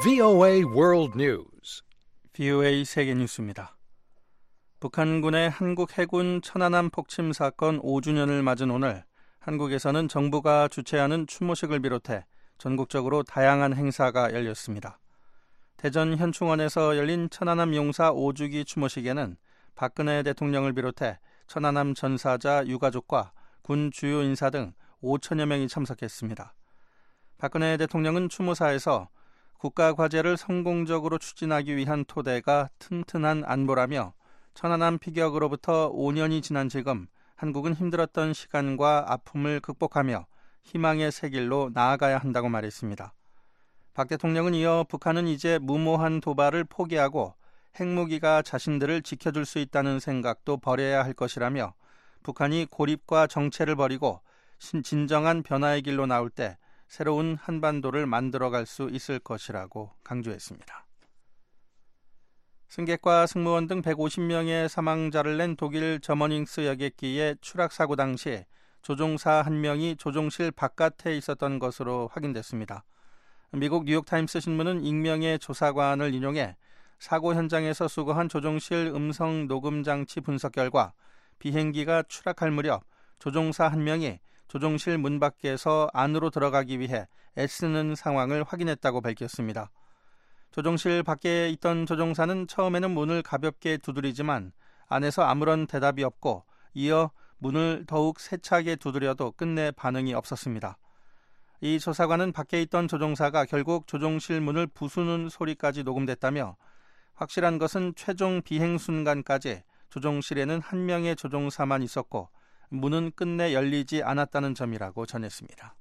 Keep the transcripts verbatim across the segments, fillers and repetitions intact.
브이오에이 World News. 브이오에이 세계 뉴스입니다. 북한군의 한국 해군 천안함 폭침 사건 오 주년을 맞은 오늘 한국에서는 정부가 주최하는 추모식을 비롯해 전국적으로 다양한 행사가 열렸습니다. 대전 현충원에서 열린 천안함 용사 오 주기 추모식에는 박근혜 대통령을 비롯해 천안함 전사자 유가족과 군 주요 인사 등 오천여 명이 참석했습니다. 박근혜 대통령은 추모사에서 국가 과제를 성공적으로 추진하기 위한 토대가 튼튼한 안보라며 천안함 피격으로부터 오 년이 지난 지금 한국은 힘들었던 시간과 아픔을 극복하며 희망의 새 길로 나아가야 한다고 말했습니다. 박 대통령은 이어 북한은 이제 무모한 도발을 포기하고 핵무기가 자신들을 지켜줄 수 있다는 생각도 버려야 할 것이라며 북한이 고립과 정체를 버리고 진정한 변화의 길로 나올 때 새로운 한반도를 만들어갈 수 있을 것이라고 강조했습니다. 승객과 승무원 등 백오십 명의 사망자를 낸 독일 저머닝스 여객기의 추락 사고 당시 조종사 한 명이 조종실 바깥에 있었던 것으로 확인됐습니다. 미국 뉴욕타임스 신문은 익명의 조사관을 인용해 사고 현장에서 수거한 조종실 음성 녹음 장치 분석 결과 비행기가 추락할 무렵 조종사 한 명이 조종실 문 밖에서 안으로 들어가기 위해 애쓰는 상황을 확인했다고 밝혔습니다. 조종실 밖에 있던 조종사는 처음에는 문을 가볍게 두드리지만 안에서 아무런 대답이 없고 이어 문을 더욱 세차게 두드려도 끝내 반응이 없었습니다. 이 조사관은 밖에 있던 조종사가 결국 조종실 문을 부수는 소리까지 녹음됐다며 확실한 것은 최종 비행 순간까지 조종실에는 한 명의 조종사만 있었고 문은 끝내 열리지 않았다는 점이라고 전했습니다.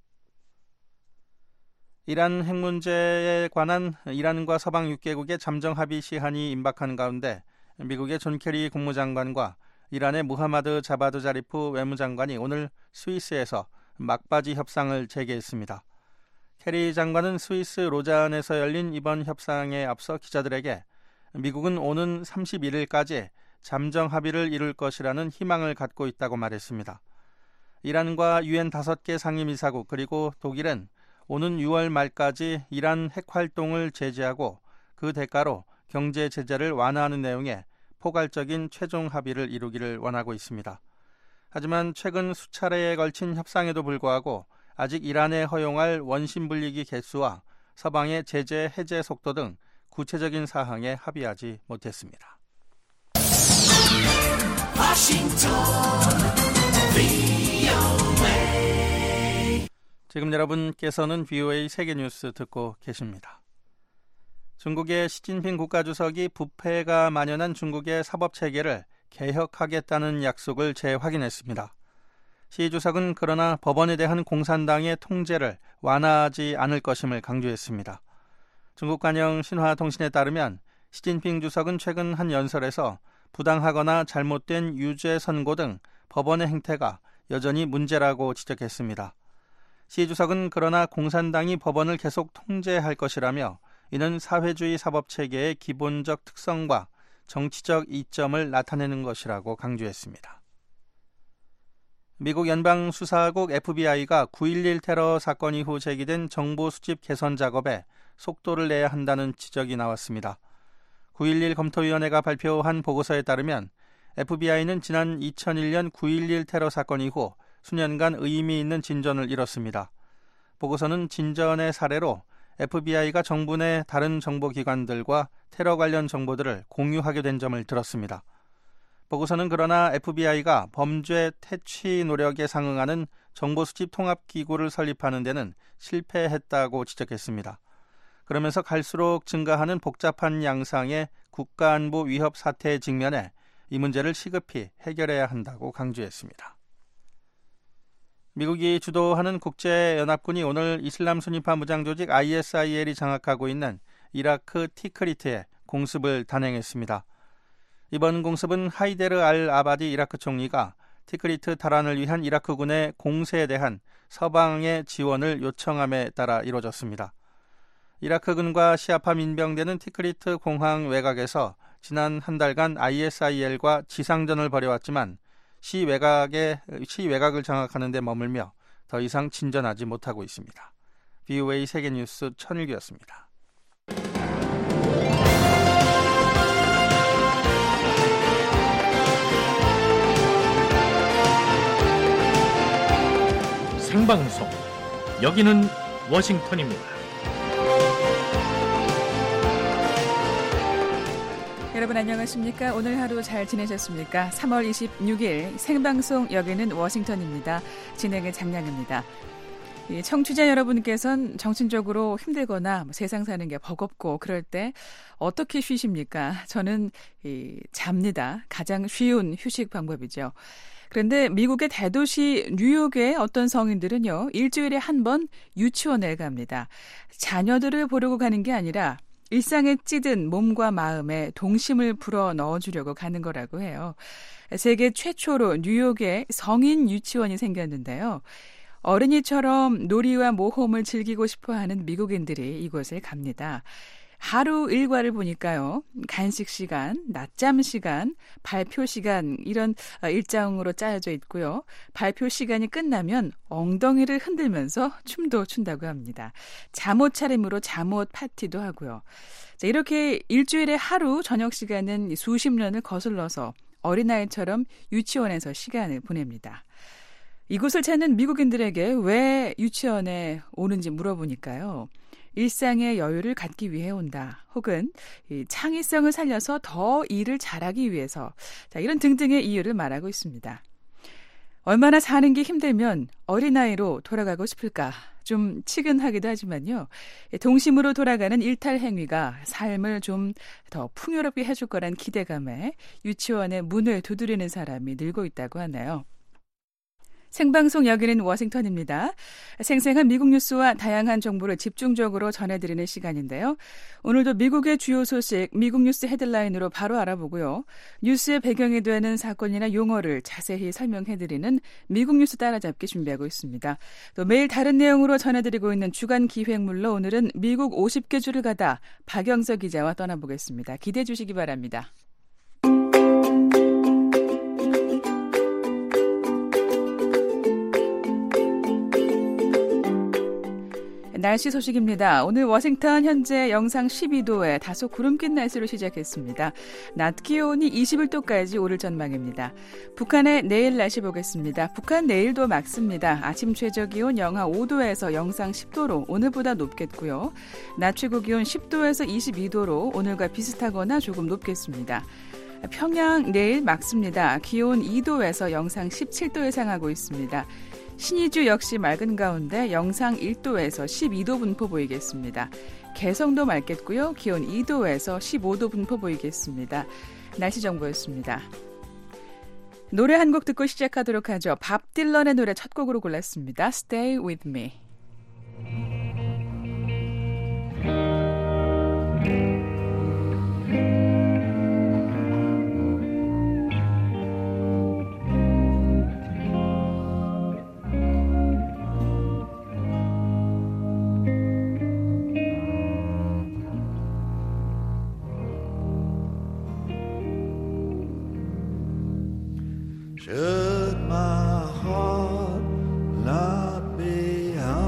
이란 핵 문제에 관한 이란과 서방 육 개국의 잠정 합의 시한이 임박한 가운데 미국의 존 케리 국무장관과 이란의 무하마드 자바드 자리프 외무장관이 오늘 스위스에서 막바지 협상을 재개했습니다. 케리 장관은 스위스 로잔에서 열린 이번 협상에 앞서 기자들에게 미국은 오는 삼십일 일까지 잠정 합의를 이룰 것이라는 희망을 갖고 있다고 말했습니다. 이란과 유엔 다섯 개 상임이사국 그리고 독일은 오는 유월 말까지 이란 핵활동을 제재하고 그 대가로 경제 제재를 완화하는 내용의 포괄적인 최종 합의를 이루기를 원하고 있습니다. 하지만 최근 수차례에 걸친 협상에도 불구하고 아직 이란에 허용할 원심 분리기 개수와 서방의 제재 해제 속도 등 구체적인 사항에 합의하지 못했습니다. 지금 여러분께서는 브이오에이 세계뉴스 듣고 계십니다. 중국의 시진핑 국가주석이 부패가 만연한 중국의 사법체계를 개혁하겠다는 약속을 재확인했습니다. 시 주석은 그러나 법원에 대한 공산당의 통제를 완화하지 않을 것임을 강조했습니다. 중국 관영 신화통신에 따르면 시진핑 주석은 최근 한 연설에서 부당하거나 잘못된 유죄 선고 등 법원의 행태가 여전히 문제라고 지적했습니다. 시 주석은 그러나 공산당이 법원을 계속 통제할 것이라며 이는 사회주의 사법체계의 기본적 특성과 정치적 이점을 나타내는 것이라고 강조했습니다. 미국 연방수사국 에프비아이가 구일일 테러 사건 이후 제기된 정보 수집 개선 작업에 속도를 내야 한다는 지적이 나왔습니다. 구일일 검토위원회가 발표한 보고서에 따르면 에프비아이는 지난 이천일년 구일일 테러 사건 이후 수년간 의미 있는 진전을 이뤘습니다. 보고서는 진전의 사례로 에프비아이가 정부 내 다른 정보기관들과 테러 관련 정보들을 공유하게 된 점을 들었습니다. 보고서는 그러나 에프비아이가 범죄 퇴치 노력에 상응하는 정보수집 통합기구를 설립하는 데는 실패했다고 지적했습니다. 그러면서 갈수록 증가하는 복잡한 양상의 국가안보 위협 사태에 직면해 이 문제를 시급히 해결해야 한다고 강조했습니다. 미국이 주도하는 국제연합군이 오늘 이슬람 순위파 무장조직 아이에스아이엘이 장악하고 있는 이라크 티크리트에 공습을 단행했습니다. 이번 공습은 하이데르 알 아바디 이라크 총리가 티크리트 탈환을 위한 이라크군의 공세에 대한 서방의 지원을 요청함에 따라 이루어졌습니다. 이라크군과 시아파 민병대는 티크리트 공항 외곽에서 지난 한 달간 아이에스아이엘과 지상전을 벌여왔지만 시 외곽에, 시 외곽을 장악하는 데 머물며 더 이상 진전하지 못하고 있습니다. 브이오에이 세계뉴스 천일규였습니다. 생방송. 여기는 워싱턴입니다. 여러분 안녕하십니까? 오늘 하루 잘 지내셨습니까? 삼월 이십육일 생방송 여기는 워싱턴입니다. 진행의 장량입니다. 청취자 여러분께서는 정신적으로 힘들거나 세상 사는 게 버겁고 그럴 때 어떻게 쉬십니까? 저는 이, 잡니다. 가장 쉬운 휴식 방법이죠. 그런데 미국의 대도시 뉴욕의 어떤 성인들은요, 일주일에 한 번 유치원에 갑니다. 자녀들을 보려고 가는 게 아니라 일상에 찌든 몸과 마음에 동심을 불어 넣어주려고 가는 거라고 해요. 세계 최초로 뉴욕에 성인 유치원이 생겼는데요. 어린이처럼 놀이와 모험을 즐기고 싶어하는 미국인들이 이곳에 갑니다. 하루 일과를 보니까요. 간식 시간, 낮잠 시간, 발표 시간 이런 일정으로 짜여져 있고요. 발표 시간이 끝나면 엉덩이를 흔들면서 춤도 춘다고 합니다. 잠옷 차림으로 잠옷 파티도 하고요. 자, 이렇게 일주일에 하루 저녁 시간은 수십 년을 거슬러서 어린아이처럼 유치원에서 시간을 보냅니다. 이곳을 찾는 미국인들에게 왜 유치원에 오는지 물어보니까요. 일상의 여유를 갖기 위해 온다. 혹은 이 창의성을 살려서 더 일을 잘하기 위해서. 자, 이런 등등의 이유를 말하고 있습니다. 얼마나 사는 게 힘들면 어린아이로 돌아가고 싶을까? 좀 치근하기도 하지만요. 동심으로 돌아가는 일탈 행위가 삶을 좀 더 풍요롭게 해줄 거란 기대감에 유치원의 문을 두드리는 사람이 늘고 있다고 하네요. 생방송 여기는 워싱턴입니다. 생생한 미국 뉴스와 다양한 정보를 집중적으로 전해드리는 시간인데요. 오늘도 미국의 주요 소식, 미국 뉴스 헤드라인으로 바로 알아보고요. 뉴스의 배경이 되는 사건이나 용어를 자세히 설명해드리는 미국 뉴스 따라잡기 준비하고 있습니다. 또 매일 다른 내용으로 전해드리고 있는 주간 기획물로 오늘은 미국 오십 개 주를 가다 박영서 기자와 떠나보겠습니다. 기대해 주시기 바랍니다. 날씨 소식입니다. 오늘 워싱턴 현재 영상 십이 도에 다소 구름 낀 날씨로 시작했습니다. 낮 기온이 이십일 도까지 오를 전망입니다. 북한의 내일 날씨 보겠습니다. 북한 내일도 맑습니다. 아침 최저 기온 영하 오 도에서 영상 십 도로 오늘보다 높겠고요. 낮 최고 기온 십 도에서 이십이 도로 오늘과 비슷하거나 조금 높겠습니다. 평양 내일 맑습니다. 기온 이 도에서 영상 십칠 도에 상하고 있습니다. 신의주 역시 맑은 가운데 영상 일 도에서 십이 도 분포 보이겠습니다. 개성도 맑겠고요. 기온 이 도에서 십오 도 분포 보이겠습니다. 날씨 정보였습니다. 노래 한 곡 듣고 시작하도록 하죠. 밥 딜런의 노래 첫 곡으로 골랐습니다. Stay with me. Should my heart not be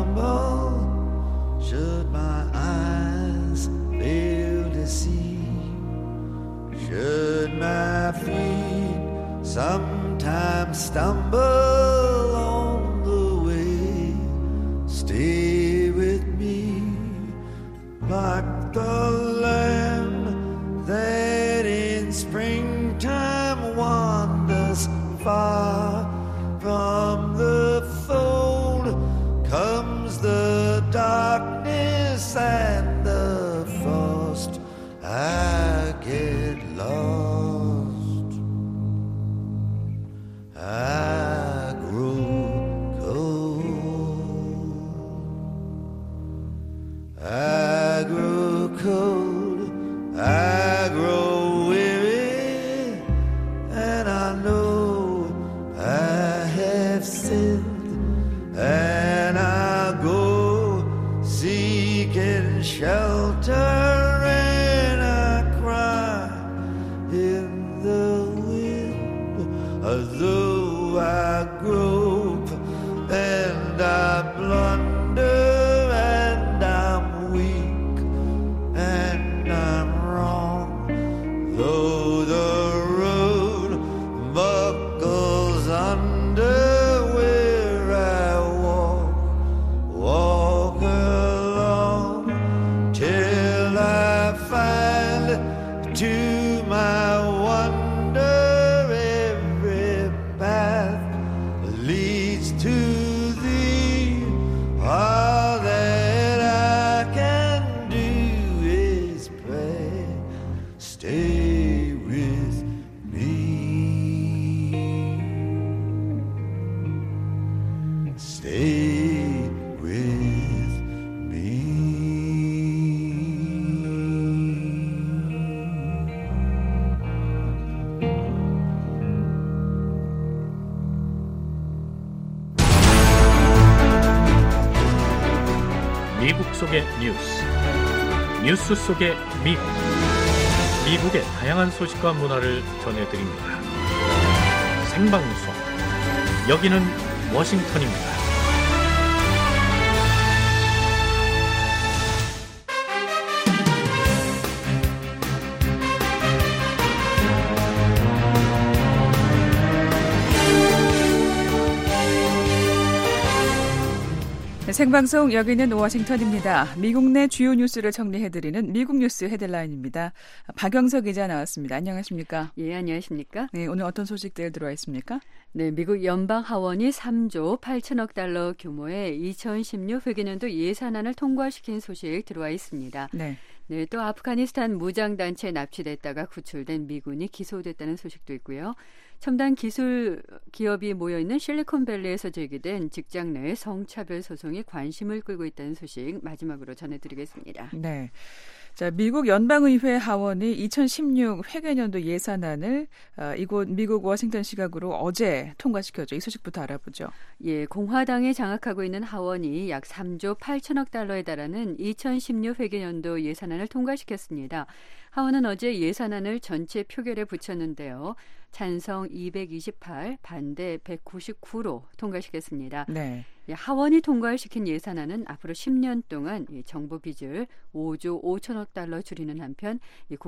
stay with me. 미국 속의 뉴스, 뉴스 속의 미국, 미국의 다양한 소식과 문화를 전해드립니다. 생방송, 여기는 워싱턴입니다. 생방송 여기는 워싱턴입니다. 미국 내 주요 뉴스를 정리해드리는 미국 뉴스 헤드라인입니다. 박영석 기자 나왔습니다. 안녕하십니까? 예, 안녕하십니까? 네, 오늘 어떤 소식들 들어와 있습니까? 네, 미국 연방 하원이 삼조 팔천억 달러 규모의 이천십육 회계년도 예산안을 통과시킨 소식 들어와 있습니다. 네. 네, 또 아프가니스탄 무장단체에 납치됐다가 구출된 미군이 기소됐다는 소식도 있고요. 첨단 기술 기업이 모여있는 실리콘밸리에서 제기된 직장 내 성차별 소송이 관심을 끌고 있다는 소식 마지막으로 전해드리겠습니다. 네. 자, 미국 연방의회 하원이 이천십육 회계년도 예산안을 어, 이곳 미국 워싱턴 시각으로 어제 통과시켰죠. 이 소식부터 알아보죠. 예, 공화당이 장악하고 있는 하원이 약 삼조 팔천억 달러에 달하는 이천십육 회계년도 예산안을 통과시켰습니다. 하원은 어제 예산안을 전체 표결에 붙였는데요. 찬성 이백이십팔, 반대 백구십구로 통과시켰습니다. 네. 하원이 통과시킨 예산안은 앞으로 십 년 동안 정부 빚을 오조 오천억 달러 줄이는 한편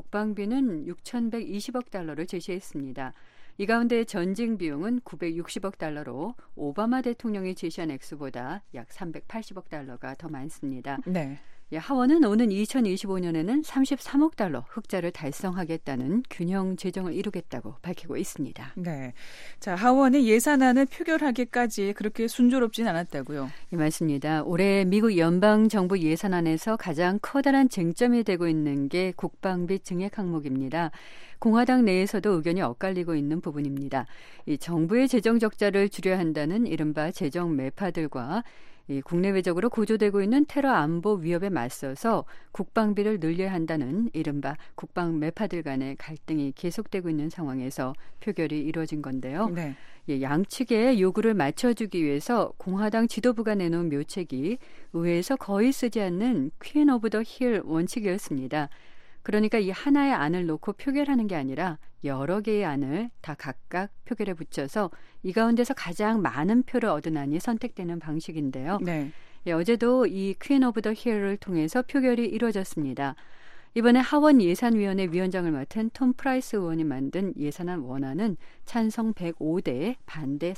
국방비는 육천백이십억 달러를 제시했습니다. 이 가운데 전쟁 비용은 구백육십억 달러로 오바마 대통령이 제시한 액수보다 약 삼백팔십억 달러가 더 많습니다. 네. 하원은 오는 이천이십오 년에는 삼십삼억 달러 흑자를 달성하겠다는 균형 재정을 이루겠다고 밝히고 있습니다. 네, 자 하원이 예산안을 표결하기까지 그렇게 순조롭진 않았다고요? 네, 맞습니다. 올해 미국 연방 정부 예산안에서 가장 커다란 쟁점이 되고 있는 게 국방비 증액 항목입니다. 공화당 내에서도 의견이 엇갈리고 있는 부분입니다. 이 정부의 재정 적자를 줄여야 한다는 이른바 재정 매파들과 이 국내외적으로 고조되고 있는 테러 안보 위협에 맞서서 국방비를 늘려야 한다는 이른바 국방 매파들 간의 갈등이 계속되고 있는 상황에서 표결이 이루어진 건데요. 네. 예, 양측의 요구를 맞춰주기 위해서 공화당 지도부가 내놓은 묘책이 의회에서 거의 쓰지 않는 퀸 오브 더 힐 원칙이었습니다. 그러니까 이 하나의 안을 놓고 표결하는 게 아니라 여러 개의 안을 다 각각 표결에 붙여서 이 가운데서 가장 많은 표를 얻은 안이 선택되는 방식인데요. 네. 예, 어제도 이 퀸 오브 더 힐을 통해서 표결이 이루어졌습니다. 이번에 하원 예산위원회 위원장을 맡은 톰 프라이스 의원이 만든 예산안 원안은 찬성 백오 대 반대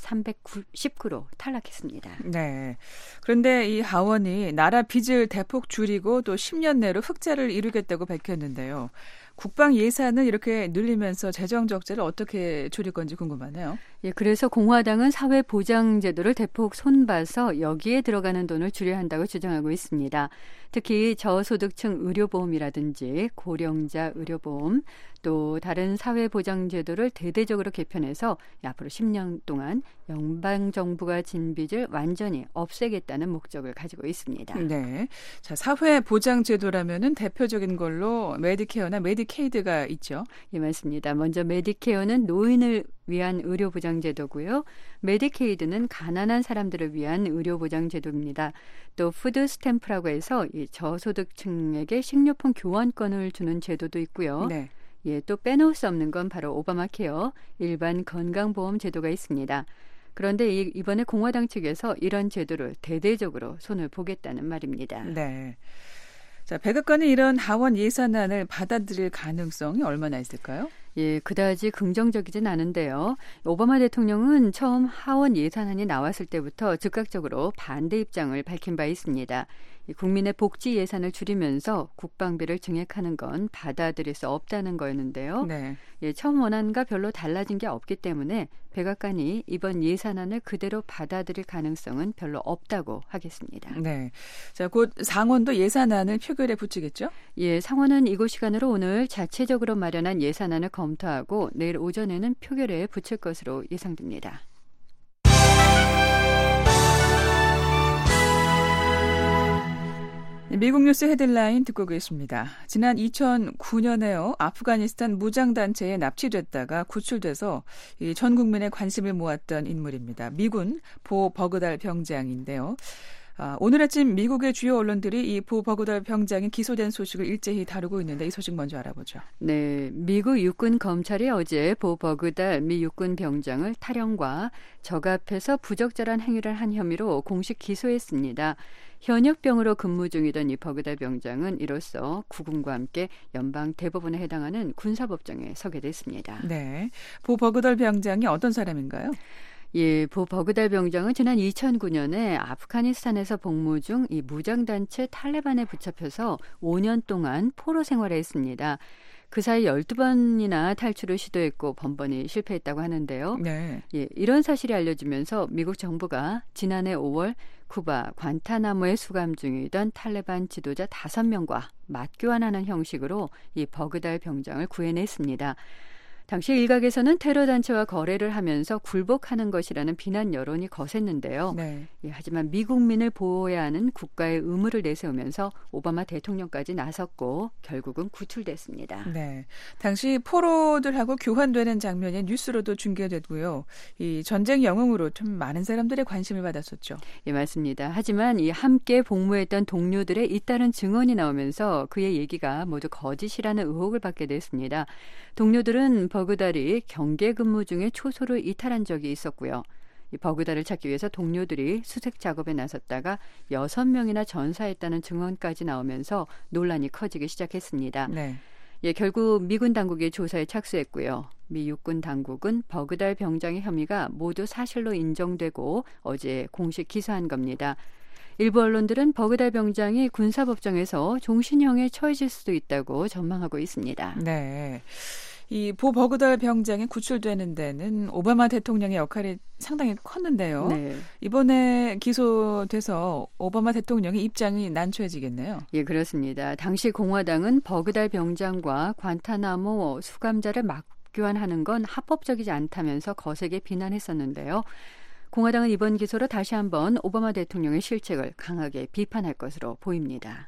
삼백십구로 탈락했습니다. 네. 그런데 이 하원이 나라 빚을 대폭 줄이고 또 십 년 내로 흑자를 이루겠다고 밝혔는데요. 국방 예산을 이렇게 늘리면서 재정 적자를 어떻게 줄일 건지 궁금하네요. 예, 그래서 공화당은 사회보장제도를 대폭 손봐서 여기에 들어가는 돈을 줄여야 한다고 주장하고 있습니다. 특히 저소득층 의료보험이라든지 고령자 의료보험 또 다른 사회보장제도를 대대적으로 개편해서 앞으로 십 년 동안 연방정부가 진 빚을 완전히 없애겠다는 목적을 가지고 있습니다. 네. 자, 사회보장제도라면은 대표적인 걸로 메디케어나 메디케이드가 있죠. 예, 맞습니다. 먼저 메디케어는 노인을 위한 의료보장제도고요. 메디케이드는 가난한 사람들을 위한 의료보장제도입니다. 또 푸드 스탬프라고 해서 이 저소득층에게 식료품 교환권을 주는 제도도 있고요. 네. 예, 또 빼놓을 수 없는 건 바로 오바마 케어, 일반 건강보험 제도가 있습니다. 그런데 이, 이번에 공화당 측에서 이런 제도를 대대적으로 손을 보겠다는 말입니다. 네. 자, 백악관이 이런 하원 예산안을 받아들일 가능성이 얼마나 있을까요? 예, 그다지 긍정적이진 않은데요. 오바마 대통령은 처음 하원 예산안이 나왔을 때부터 즉각적으로 반대 입장을 밝힌 바 있습니다. 국민의 복지 예산을 줄이면서 국방비를 증액하는 건 받아들일 수 없다는 거였는데요. 네. 예, 처음 원안과 별로 달라진 게 없기 때문에 백악관이 이번 예산안을 그대로 받아들일 가능성은 별로 없다고 하겠습니다. 네. 자, 곧 상원도 예산안을 표결에 붙이겠죠? 예, 상원은 이곳 시간으로 오늘 자체적으로 마련한 예산안을 검토하고 내일 오전에는 표결에 붙일 것으로 예상됩니다. 미국 뉴스 헤드라인 듣고 계십니다. 지난 이천구 년에요. 아프가니스탄 무장단체에 납치됐다가 구출돼서 전 국민의 관심을 모았던 인물입니다. 미군 보 버그달 병장인데요. 아, 오늘 아침 미국의 주요 언론들이 이 보 버그달 병장이 기소된 소식을 일제히 다루고 있는데 이 소식 먼저 알아보죠. 네, 미국 육군 검찰이 어제 보 버그달 미 육군 병장을 탈영과 적 앞에서 부적절한 행위를 한 혐의로 공식 기소했습니다. 현역병으로 근무 중이던 이 버그달 병장은 이로써 국군과 함께 연방 대법원에 해당하는 군사법정에 서게 됐습니다. 네, 보 버그달 병장이 어떤 사람인가요? 예, 보 버그달 병장은 지난 이천구 년에 아프가니스탄에서 복무 중 이 무장단체 탈레반에 붙잡혀서 오 년 동안 포로 생활을 했습니다. 그 사이 열두 번이나 탈출을 시도했고 번번이 실패했다고 하는데요. 네. 예, 이런 사실이 알려지면서 미국 정부가 지난해 오월 쿠바 관타나모에 수감 중이던 탈레반 지도자 다섯 명과 맞교환하는 형식으로 이 버그달 병장을 구해냈습니다. 당시 일각에서는 테러 단체와 거래를 하면서 굴복하는 것이라는 비난 여론이 거셌는데요. 네. 예, 하지만 미국민을 보호해야 하는 국가의 의무를 내세우면서 오바마 대통령까지 나섰고 결국은 구출됐습니다. 네, 당시 포로들하고 교환되는 장면이 뉴스로도 중계됐고요. 이 전쟁 영웅으로 좀 많은 사람들의 관심을 받았었죠. 예, 맞습니다. 하지만 이 함께 복무했던 동료들의 잇따른 증언이 나오면서 그의 얘기가 모두 거짓이라는 의혹을 받게 됐습니다. 동료들은 버그달이 경계 근무 중에 초소를 이탈한 적이 있었고요. 이 버그달을 찾기 위해서 동료들이 수색 작업에 나섰다가 여섯 명이나 전사했다는 증언까지 나오면서 논란이 커지기 시작했습니다. 네. 예, 결국 미군 당국이 조사에 착수했고요. 미 육군 당국은 버그달 병장의 혐의가 모두 사실로 인정되고 어제 공식 기소한 겁니다. 일부 언론들은 버그달 병장이 군사법정에서 종신형에 처해질 수도 있다고 전망하고 있습니다. 네. 이 보 버그달 병장이 구출되는 데는 오바마 대통령의 역할이 상당히 컸는데요. 네. 이번에 기소돼서 오바마 대통령의 입장이 난처해지겠네요. 예, 그렇습니다. 당시 공화당은 버그달 병장과 관타나모 수감자를 맞교환하는 건 합법적이지 않다면서 거세게 비난했었는데요. 공화당은 이번 기소로 다시 한번 오바마 대통령의 실책을 강하게 비판할 것으로 보입니다.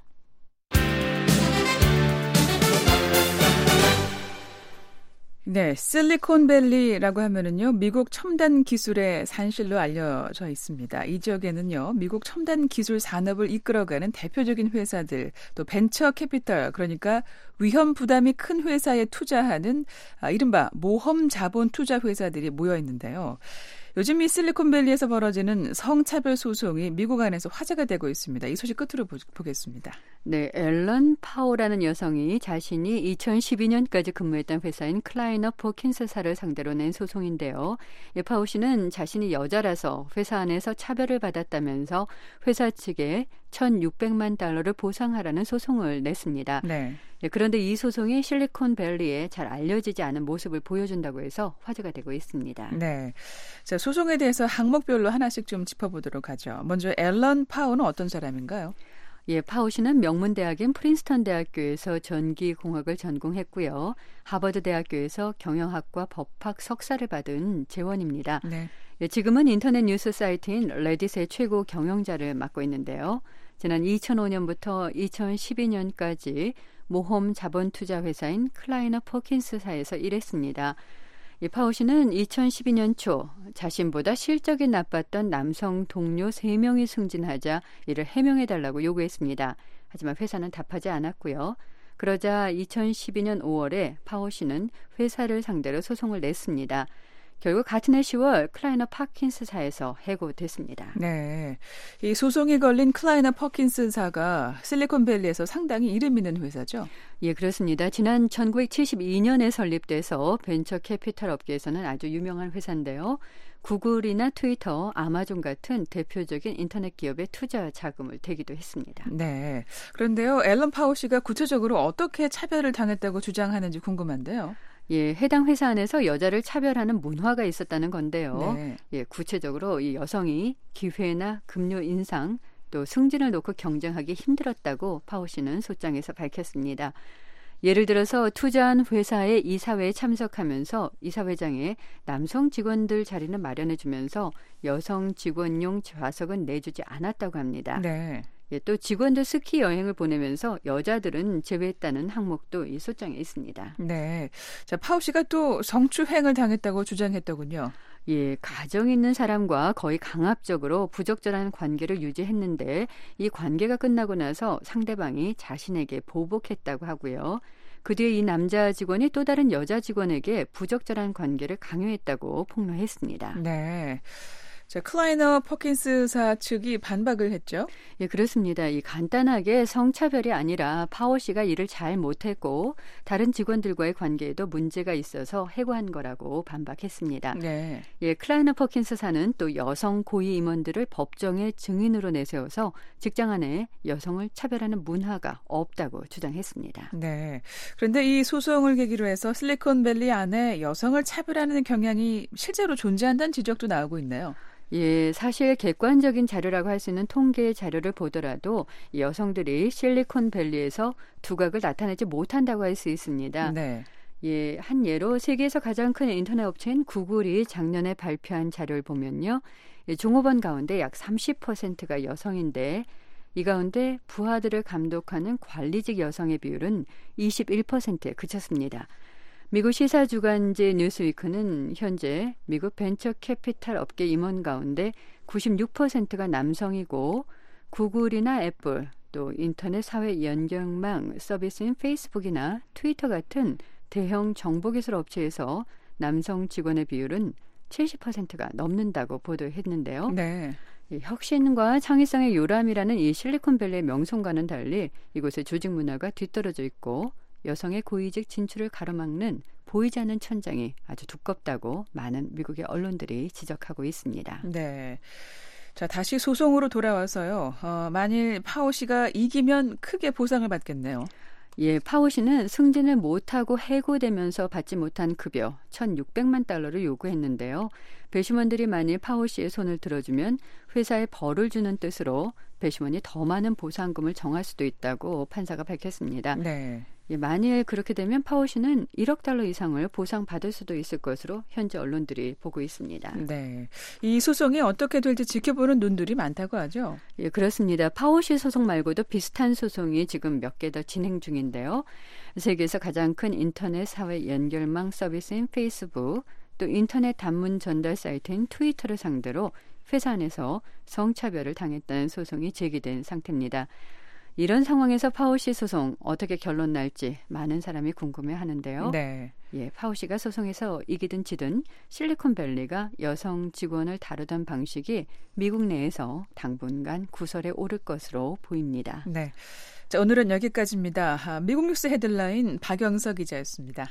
네, 실리콘밸리라고 하면은요, 미국 첨단 기술의 산실로 알려져 있습니다. 이 지역에는요, 미국 첨단 기술 산업을 이끌어가는 대표적인 회사들, 또 벤처 캐피털, 그러니까 위험 부담이 큰 회사에 투자하는 아, 이른바 모험 자본 투자 회사들이 모여 있는데요. 요즘 이 실리콘밸리에서 벌어지는 성차별 소송이 미국 안에서 화제가 되고 있습니다. 이 소식 끝으로 보, 보겠습니다. 네, 앨런 파오라는 여성이 자신이 이천십이 년까지 근무했던 회사인 클라이너 포킨스사를 상대로 낸 소송인데요. 파오 씨는 자신이 여자라서 회사 안에서 차별을 받았다면서 회사 측에 천육백만 달러를 보상하라는 소송을 냈습니다. 네. 그런데 이 소송이 실리콘밸리에 잘 알려지지 않은 모습을 보여준다고 해서 화제가 되고 있습니다. 네, 자, 소송에 대해서 항목별로 하나씩 좀 짚어보도록 하죠. 먼저 앨런 파오는 어떤 사람인가요? 예, 파오 씨는 명문대학인 프린스턴 대학교에서 전기공학을 전공했고요. 하버드 대학교에서 경영학과 법학 석사를 받은 재원입니다. 네. 예, 지금은 인터넷 뉴스 사이트인 레딧의 최고 경영자를 맡고 있는데요. 지난 이천오 년부터 이천십이 년까지 모험 자본 투자 회사인 클라이너 포킨스사에서 일했습니다. 이 파오 씨는 이천십이 년 초 자신보다 실적이 나빴던 남성 동료 세 명이 승진하자 이를 해명해달라고 요구했습니다. 하지만 회사는 답하지 않았고요. 그러자 이천십이 년 오월에 파오 씨는 회사를 상대로 소송을 냈습니다. 결국 같은 해 시월 클라이너 퍼킨스사에서 해고됐습니다. 네, 이 소송이 걸린 클라이너 퍼킨스사가 실리콘밸리에서 상당히 이름 있는 회사죠? 예, 그렇습니다. 지난 천구백칠십이 년에 설립돼서 벤처 캐피털 업계에서는 아주 유명한 회사인데요. 구글이나 트위터, 아마존 같은 대표적인 인터넷 기업의 투자 자금을 대기도 했습니다. 네, 그런데요, 앨런 파오 씨가 구체적으로 어떻게 차별을 당했다고 주장하는지 궁금한데요. 예, 해당 회사 안에서 여자를 차별하는 문화가 있었다는 건데요. 네. 예, 구체적으로 이 여성이 기회나 급료 인상, 또 승진을 놓고 경쟁하기 힘들었다고 파오 씨는 소장에서 밝혔습니다. 예를 들어서 투자한 회사의 이사회에 참석하면서 이사회장에 남성 직원들 자리는 마련해주면서 여성 직원용 좌석은 내주지 않았다고 합니다. 네. 예, 또 직원들 스키 여행을 보내면서 여자들은 제외했다는 항목도 이 소장에 있습니다. 네. 자, 파우 씨가 또 성추행을 당했다고 주장했더군요. 예, 가정 있는 사람과 거의 강압적으로 부적절한 관계를 유지했는데 이 관계가 끝나고 나서 상대방이 자신에게 보복했다고 하고요. 그 뒤에 이 남자 직원이 또 다른 여자 직원에게 부적절한 관계를 강요했다고 폭로했습니다. 네. 자, 클라이너 퍼킨스사 측이 반박을 했죠? 예, 그렇습니다. 이 간단하게 성차별이 아니라 파워 씨가 일을 잘 못했고 다른 직원들과의 관계에도 문제가 있어서 해고한 거라고 반박했습니다. 네. 예, 클라이너 퍼킨스사는 또 여성 고위 임원들을 법정에 증인으로 내세워서 직장 안에 여성을 차별하는 문화가 없다고 주장했습니다. 네. 그런데 이 소송을 계기로 해서 실리콘밸리 안에 여성을 차별하는 경향이 실제로 존재한다는 지적도 나오고 있네요. 예, 사실 객관적인 자료라고 할 수 있는 통계 자료를 보더라도 여성들이 실리콘밸리에서 두각을 나타내지 못한다고 할 수 있습니다. 네. 예, 한 예로 세계에서 가장 큰 인터넷 업체인 구글이 작년에 발표한 자료를 보면요. 종업원 가운데 약 삼십 퍼센트가 여성인데 이 가운데 부하들을 감독하는 관리직 여성의 비율은 이십일 퍼센트에 그쳤습니다. 미국 시사주간지 뉴스위크는 현재 미국 벤처 캐피탈 업계 임원 가운데 구십육 퍼센트가 남성이고 구글이나 애플, 또 인터넷 사회 연결망 서비스인 페이스북이나 트위터 같은 대형 정보기술 업체에서 남성 직원의 비율은 칠십 퍼센트가 넘는다고 보도했는데요. 네. 혁신과 창의성의 요람이라는 이 실리콘밸리의 명성과는 달리 이곳의 조직 문화가 뒤떨어져 있고 여성의 고위직 진출을 가로막는 보이지 않는 천장이 아주 두껍다고 많은 미국의 언론들이 지적하고 있습니다. 네. 자, 다시 소송으로 돌아와서요. 어, 만일 파오 씨가 이기면 크게 보상을 받겠네요. 예, 파오 씨는 승진을 못하고 해고되면서 받지 못한 급여 천육백만 달러를 요구했는데요. 배심원들이 만일 파오 씨의 손을 들어주면 회사에 벌을 주는 뜻으로 배심원이 더 많은 보상금을 정할 수도 있다고 판사가 밝혔습니다. 네. 예, 만일 그렇게 되면 파오 씨는 일억 달러 이상을 보상받을 수도 있을 것으로 현재 언론들이 보고 있습니다. 네, 이 소송이 어떻게 될지 지켜보는 눈들이 많다고 하죠. 예, 그렇습니다. 파오 씨 소송 말고도 비슷한 소송이 지금 몇 개 더 진행 중인데요. 세계에서 가장 큰 인터넷 사회 연결망 서비스인 페이스북, 또 인터넷 단문 전달 사이트인 트위터를 상대로 회사 안에서 성차별을 당했다는 소송이 제기된 상태입니다. 이런 상황에서 파오 씨 소송 어떻게 결론 날지 많은 사람이 궁금해하는데요. 네. 예, 파오 씨가 소송에서 이기든 지든 실리콘밸리가 여성 직원을 다루던 방식이 미국 내에서 당분간 구설에 오를 것으로 보입니다. 네. 자, 오늘은 여기까지입니다. 아, 미국 뉴스 헤드라인 박영서 기자였습니다.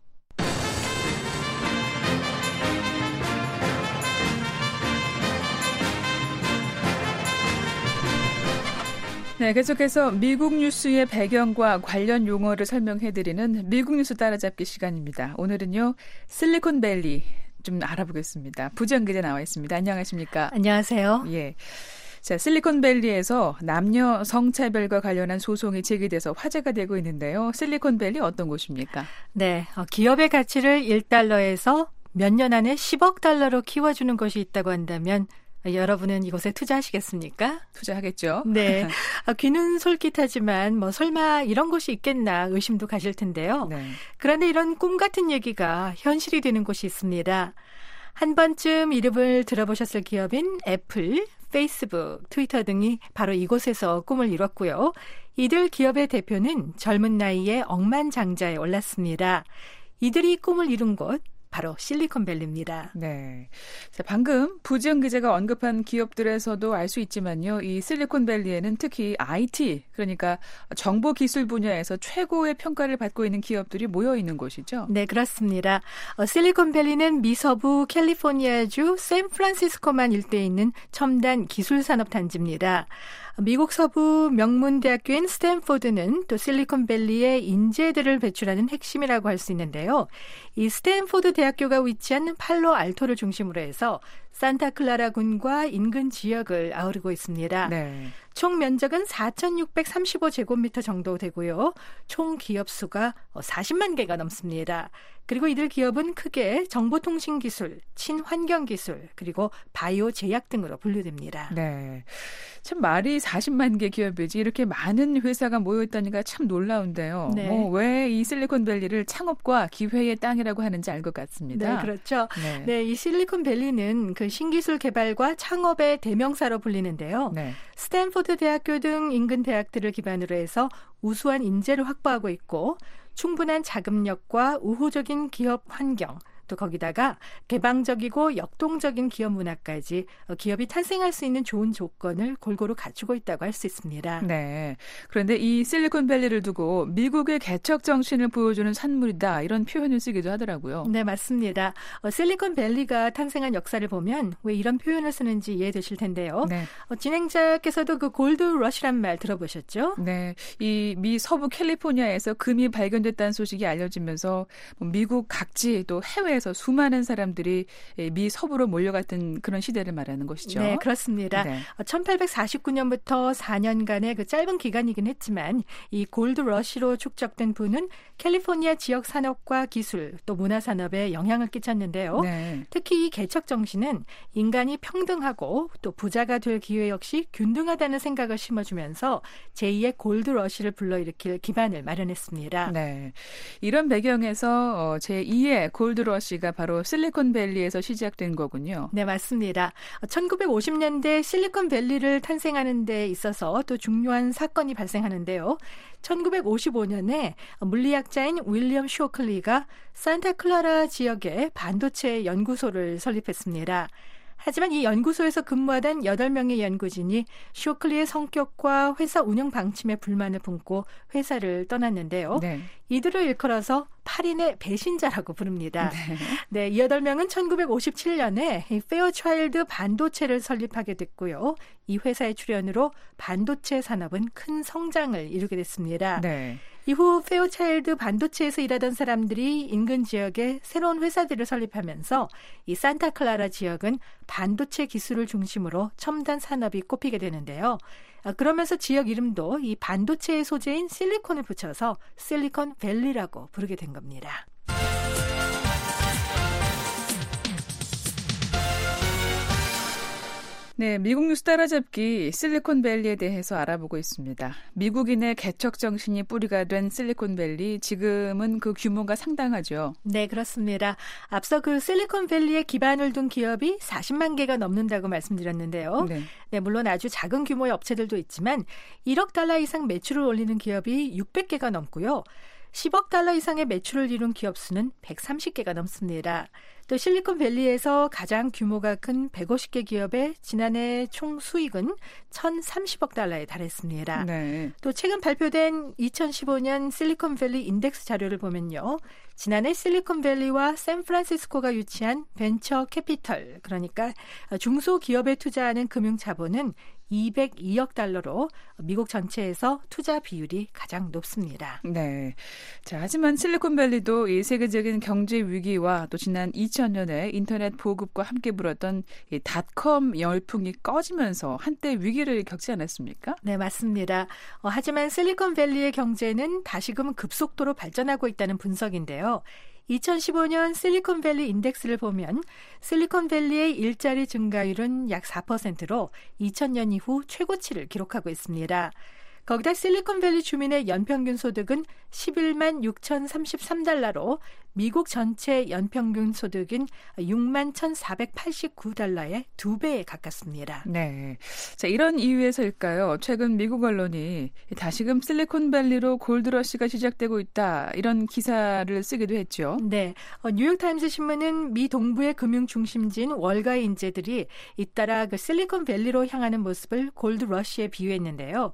네, 계속해서 미국 뉴스의 배경과 관련 용어를 설명해드리는 미국 뉴스 따라잡기 시간입니다. 오늘은요, 실리콘밸리 좀 알아보겠습니다. 부정 기자 나와 있습니다. 안녕하십니까? 안녕하세요. 예. 자, 실리콘밸리에서 남녀 성차별과 관련한 소송이 제기돼서 화제가 되고 있는데요. 실리콘밸리 어떤 곳입니까? 네, 어, 기업의 가치를 일 달러에서 몇 년 안에 십억 달러로 키워주는 것이 있다고 한다면 여러분은 이곳에 투자하시겠습니까? 투자하겠죠. 네. 아, 귀는 솔깃하지만 뭐 설마 이런 곳이 있겠나 의심도 가실 텐데요. 네. 그런데 이런 꿈 같은 얘기가 현실이 되는 곳이 있습니다. 한 번쯤 이름을 들어보셨을 기업인 애플, 페이스북, 트위터 등이 바로 이곳에서 꿈을 이뤘고요. 이들 기업의 대표는 젊은 나이에 억만장자에 올랐습니다. 이들이 꿈을 이룬 곳, 바로 실리콘밸리입니다. 네. 자, 방금 부지영 기자가 언급한 기업들에서도 알 수 있지만요. 이 실리콘밸리에는 특히 아이티, 그러니까 정보기술 분야에서 최고의 평가를 받고 있는 기업들이 모여 있는 곳이죠. 네, 그렇습니다. 어, 실리콘밸리는 미서부 캘리포니아주 샌프란시스코만 일대에 있는 첨단 기술산업 단지입니다. 미국 서부 명문대학교인 스탠포드는 또 실리콘밸리의 인재들을 배출하는 핵심이라고 할 수 있는데요. 이 스탠포드 대학교가 위치한 팔로알토를 중심으로 해서 산타클라라 군과 인근 지역을 아우르고 있습니다. 네. 총 면적은 사천육백삼십오 제곱미터 정도 되고요. 총 기업 수가 사십만 개가 넘습니다. 그리고 이들 기업은 크게 정보통신기술, 친환경기술, 그리고 바이오 제약 등으로 분류됩니다. 네. 참 말이 사십만 개 기업이지 이렇게 많은 회사가 모여있다니까 참 놀라운데요. 네. 뭐 왜 이 실리콘밸리를 창업과 기회의 땅이라고 하는지 알 것 같습니다. 네, 그렇죠. 네. 네, 이 실리콘밸리는 그 신기술 개발과 창업의 대명사로 불리는데요. 네. 스탠포드 대학교 등 인근 대학들을 기반으로 해서 우수한 인재를 확보하고 있고 충분한 자금력과 우호적인 기업 환경, 또 거기다가 개방적이고 역동적인 기업 문화까지 기업이 탄생할 수 있는 좋은 조건을 골고루 갖추고 있다고 할 수 있습니다. 네. 그런데 이 실리콘밸리를 두고 미국의 개척 정신을 보여주는 산물이다 이런 표현을 쓰기도 하더라고요. 네, 맞습니다. 어, 실리콘밸리가 탄생한 역사를 보면 왜 이런 표현을 쓰는지 이해되실 텐데요. 네. 어, 진행자께서도 그 골드 러시란 말 들어보셨죠? 네. 이 미 서부 캘리포니아에서 금이 발견됐다는 소식이 알려지면서 미국 각지 또 해외에서 수많은 사람들이 미 서부로 몰려갔던 그런 시대를 말하는 것이죠. 네, 그렇습니다. 네. 천팔백사십구 년부터 사 년간의 그 짧은 기간이긴 했지만 이 골드 러시로 축적된 부는 캘리포니아 지역 산업과 기술 또 문화 산업에 영향을 끼쳤는데요. 네. 특히 이 개척 정신은 인간이 평등하고 또 부자가 될 기회 역시 균등하다는 생각을 심어주면서 제이의 골드 러시를 불러일으킬 기반을 마련했습니다. 네. 이런 배경에서 제이의 골드 러시가 바로 실리콘밸리에서 시작된 거군요. 네, 맞습니다. 천구백오십 년대 실리콘밸리를 탄생하는 데 있어서 또 중요한 사건이 발생하는데요. 천구백오십오 년에 물리학자인 윌리엄 쇼클리가 산타클라라 지역에 반도체 연구소를 설립했습니다. 하지만 이 연구소에서 근무하던 여덟 명의 연구진이 쇼클리의 성격과 회사 운영 방침에 불만을 품고 회사를 떠났는데요. 네. 이들을 일컬어서 팔 인의 배신자라고 부릅니다. 네. 네, 이 여덟 명은 천구백오십칠 년에 페어차일드 반도체를 설립하게 됐고요. 이 회사의 출연으로 반도체 산업은 큰 성장을 이루게 됐습니다. 네. 이후 페어차일드 반도체에서 일하던 사람들이 인근 지역에 새로운 회사들을 설립하면서 이 산타클라라 지역은 반도체 기술을 중심으로 첨단 산업이 꼽히게 되는데요. 그러면서 지역 이름도 이 반도체의 소재인 실리콘을 붙여서 실리콘밸리라고 부르게 된 겁니다. 네, 미국 뉴스 따라잡기 실리콘밸리에 대해서 알아보고 있습니다. 미국인의 개척 정신이 뿌리가 된 실리콘밸리, 지금은 그 규모가 상당하죠. 네, 그렇습니다. 앞서 그 실리콘밸리에 기반을 둔 기업이 사십만 개가 넘는다고 말씀드렸는데요. 네. 네, 물론 아주 작은 규모의 업체들도 있지만 일억 달러 이상 매출을 올리는 기업이 육백 개가 넘고요. 십억 달러 이상의 매출을 이룬 기업 수는 백삼십 개가 넘습니다. 또 실리콘밸리에서 가장 규모가 큰 백오십 개 기업의 지난해 총 수익은 천삼십억 달러에 달했습니다. 네. 또 최근 발표된 이천십오 년 실리콘밸리 인덱스 자료를 보면요. 지난해 실리콘밸리와 샌프란시스코가 유치한 벤처 캐피털, 그러니까 중소기업에 투자하는 금융자본은 이백이억 달러로 미국 전체에서 투자 비율이 가장 높습니다. 네. 자, 하지만 실리콘밸리도 이 세계적인 경제 위기와 또 지난 이천 년에 인터넷 보급과 함께 불었던 이 닷컴 열풍이 꺼지면서 한때 위기를 겪지 않았습니까? 네, 맞습니다. 어, 하지만 실리콘밸리의 경제는 다시금 급속도로 발전하고 있다는 분석인데요. 이천십오 년 실리콘밸리 인덱스를 보면 실리콘밸리의 일자리 증가율은 약 사 퍼센트로 이천 년 이후 최고치를 기록하고 있습니다. 거기다 실리콘밸리 주민의 연평균 소득은 십일만 육천삼십삼 달러로 미국 전체 연평균 소득인 육만 천사백팔십구 달러의 두 배에 가깝습니다. 네. 자, 이런 이유에서일까요? 최근 미국 언론이 다시금 실리콘밸리로 골드러시가 시작되고 있다, 이런 기사를 쓰기도 했죠. 네. 어, 뉴욕타임스 신문은 미 동부의 금융 중심지인 월가의 인재들이 잇따라 그 실리콘밸리로 향하는 모습을 골드러시에 비유했는데요.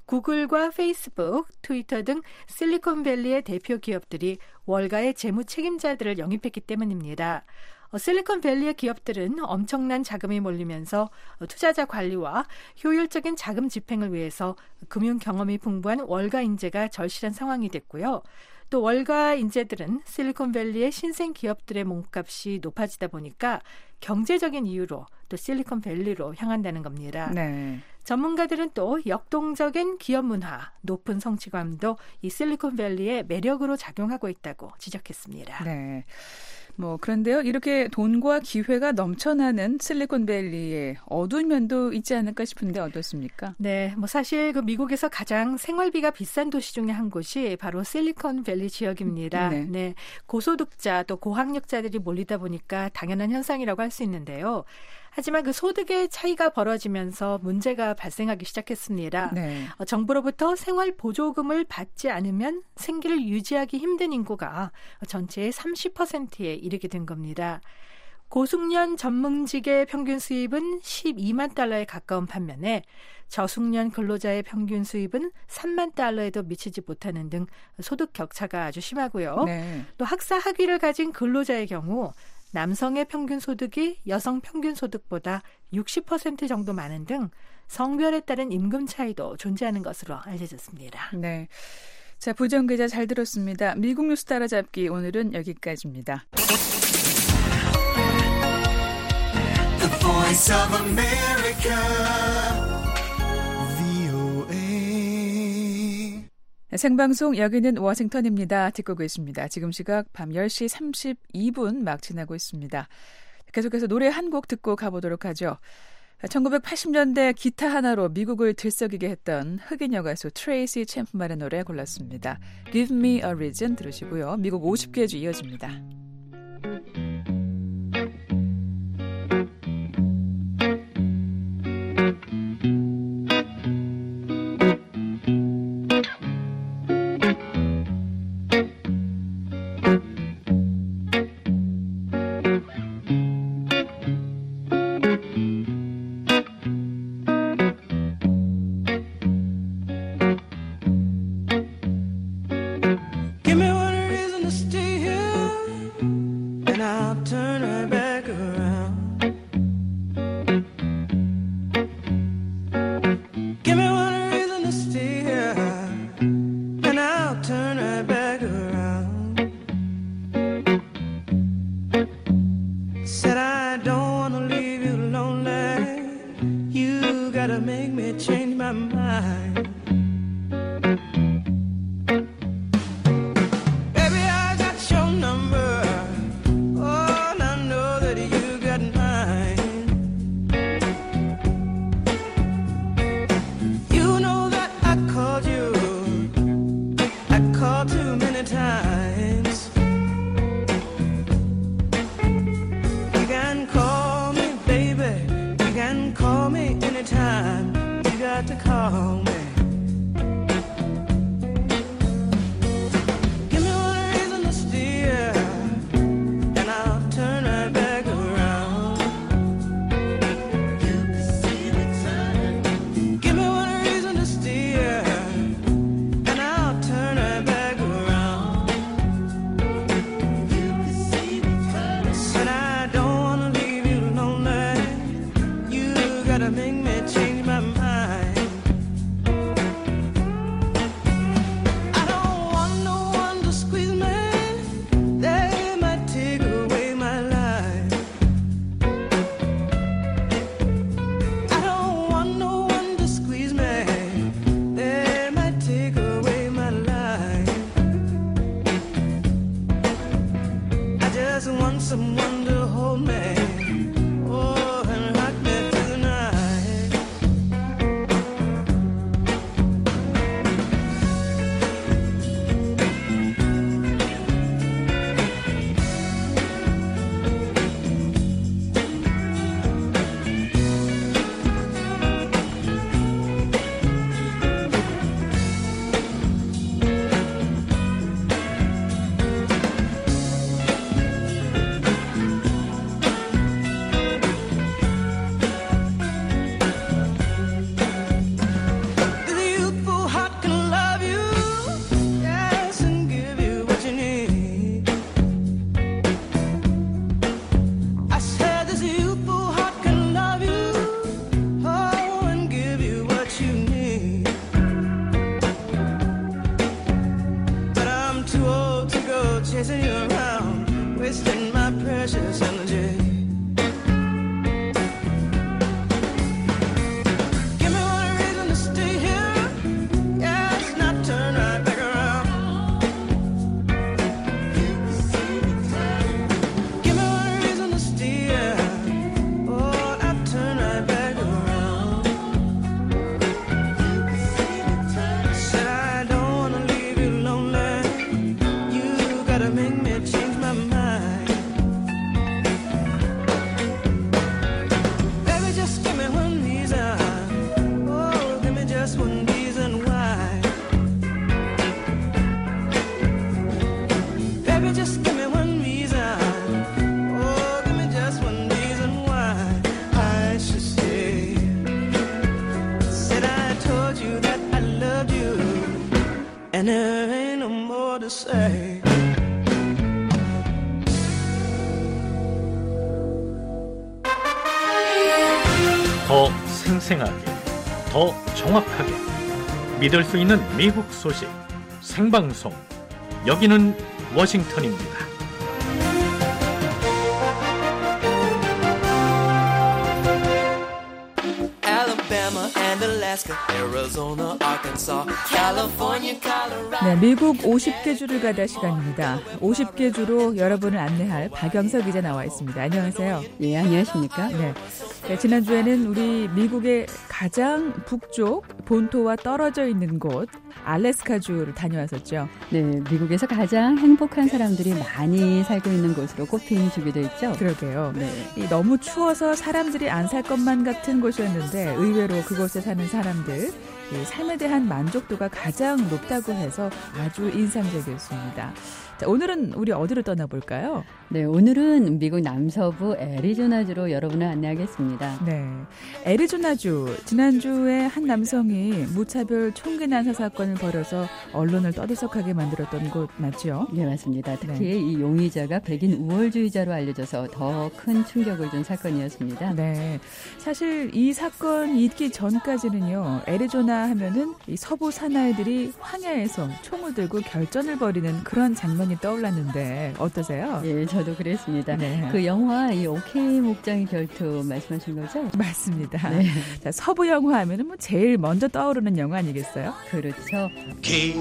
구글과 페이스북, 트위터 등 실리콘밸리의 대표 기업들이 월가의 재무 책임자들을 영입했기 때문입니다. 어, 실리콘밸리의 기업들은 엄청난 자금이 몰리면서 투자자 관리와 효율적인 자금 집행을 위해서 금융 경험이 풍부한 월가 인재가 절실한 상황이 됐고요. 또 월가 인재들은 실리콘밸리의 신생 기업들의 몸값이 높아지다 보니까 경제적인 이유로 또 실리콘밸리로 향한다는 겁니다. 네. 전문가들은 또 역동적인 기업 문화, 높은 성취감도 이 실리콘밸리의 매력으로 작용하고 있다고 지적했습니다. 네. 뭐 그런데요, 이렇게 돈과 기회가 넘쳐나는 실리콘밸리에 어두운 면도 있지 않을까 싶은데 어떻습니까? 네, 뭐 사실 그 미국에서 가장 생활비가 비싼 도시 중에 한 곳이 바로 실리콘밸리 지역입니다. 네. 네, 고소득자 또 고학력자들이 몰리다 보니까 당연한 현상이라고 할 수 있는데요. 하지만 그 소득의 차이가 벌어지면서 문제가 발생하기 시작했습니다. 네. 어, 정부로부터 생활 보조금을 받지 않으면 생계를 유지하기 힘든 인구가 전체의 삼십 퍼센트에 이르게 된 겁니다. 고숙련 전문직의 평균 수입은 십이만 달러에 가까운 반면에 저숙련 근로자의 평균 수입은 삼만 달러에도 미치지 못하는 등 소득 격차가 아주 심하고요. 네. 또 학사 학위를 가진 근로자의 경우 남성의 평균 소득이 여성 평균 소득보다 육십 퍼센트 정도 많은 등 성별에 따른 임금 차이도 존재하는 것으로 알려졌습니다. 네. 자, 부정 기자 잘 들었습니다. 미국 뉴스 따라잡기 오늘은 여기까지입니다. The Voice of America, 브이오에이. 생방송 여기는 워싱턴입니다. 듣고 계십니다. 지금 시각 밤 열 시 삼십이 분 막 지나고 있습니다. 계속해서 노래 한 곡 듣고 가보도록 하죠. 천구백팔십 년대 기타 하나로 미국을 들썩이게 했던 흑인 여가수 트레이시 챔프만의 노래 골랐습니다. Give me a reason 들으시고요. 미국 오십 개 주 이어집니다. Make me change my mind. 생생하게, 더 정확하게 믿을 수 있는 미국 소식 생방송. 여기는 워싱턴입니다. 네, 미국 오십 개 주를 가다 시간입니다. 오십 개 주로 여러분을 안내할 박영서 기자 나와 있습니다. 안녕하세요. 예, 안녕하십니까? 네. 네, 지난주에는 우리 미국의 가장 북쪽 본토와 떨어져 있는 곳 알래스카주를 다녀왔었죠. 네, 미국에서 가장 행복한 사람들이 많이 살고 있는 곳으로 꼽힌 주기도 했죠. 그러게요. 네. 이 너무 추워서 사람들이 안 살 것만 같은 곳이었는데 의외로 그곳에 사는 사람들 이 삶에 대한 만족도가 가장 높다고 해서 아주 인상적이었습니다. 자, 오늘은 우리 어디로 떠나볼까요? 네, 오늘은 미국 남서부 애리조나주로 여러분을 안내하겠습니다. 네, 애리조나주. 지난주에 한 남성이 무차별 총기 난사 사건을 벌여서 언론을 떠들썩하게 만들었던 곳 맞죠? 네, 맞습니다. 특히 네. 이 용의자가 백인 우월주의자로 알려져서 더 큰 충격을 준 사건이었습니다. 네, 사실 이 사건이 있기 전까지는요, 애리조나 하면은 이 서부 사나이들이 황야에서 총을 들고 결전을 벌이는 그런 장면이 떠올랐는데 어떠세요? 예, 저도 그랬습니다. 네. 그 영화 이 오케이 목장의 결투 말씀하신 거죠? 맞습니다. 네. 자, 서부 영화 하면은 뭐 제일 먼저 떠오르는 영화 아니겠어요? 그렇죠. K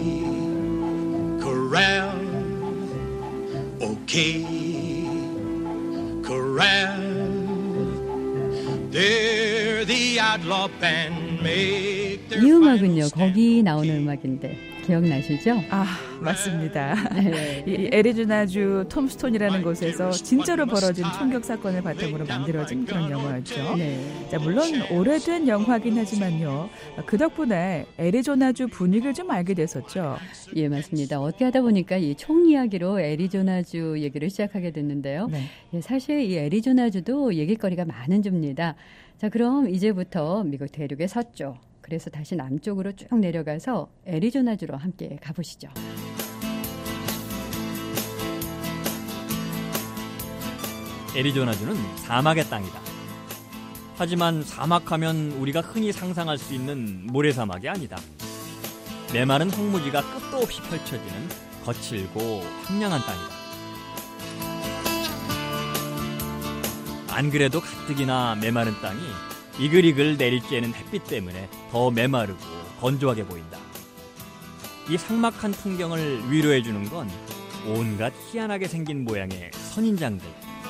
Corral, okay, Corral. They're the outlaw band. Make their 이 음악은요, final stand. 거기 나오는 음악인데 기억나시죠? 아, 맞습니다. 네. 이 애리조나주 톰스톤이라는 곳에서 진짜로 벌어진 총격 사건을 바탕으로 만들어진 그런 영화였죠. 네. 자, 물론 오래된 영화긴 하지만요. 그 덕분에 애리조나주 분위기를 좀 알게 됐었죠. 예, 맞습니다. 어떻게 하다 보니까 이 총 이야기로 애리조나주 얘기를 시작하게 됐는데요. 네. 예, 사실 이 애리조나주도 얘기거리가 많은 주입니다. 자, 그럼 이제부터 미국 대륙의 서쪽, 그래서 다시 남쪽으로 쭉 내려가서 애리조나주로 함께 가보시죠. 애리조나주는 사막의 땅이다. 하지만 사막하면 우리가 흔히 상상할 수 있는 모래사막이 아니다. 메마른 황무지가 끝도 없이 펼쳐지는 거칠고 황량한 땅이다. 안 그래도 가뜩이나 메마른 땅이 이글이글 내리쬐는 햇빛 때문에 더 메마르고 건조하게 보인다. 이 삭막한 풍경을 위로해주는 건 온갖 희한하게 생긴 모양의 선인장들.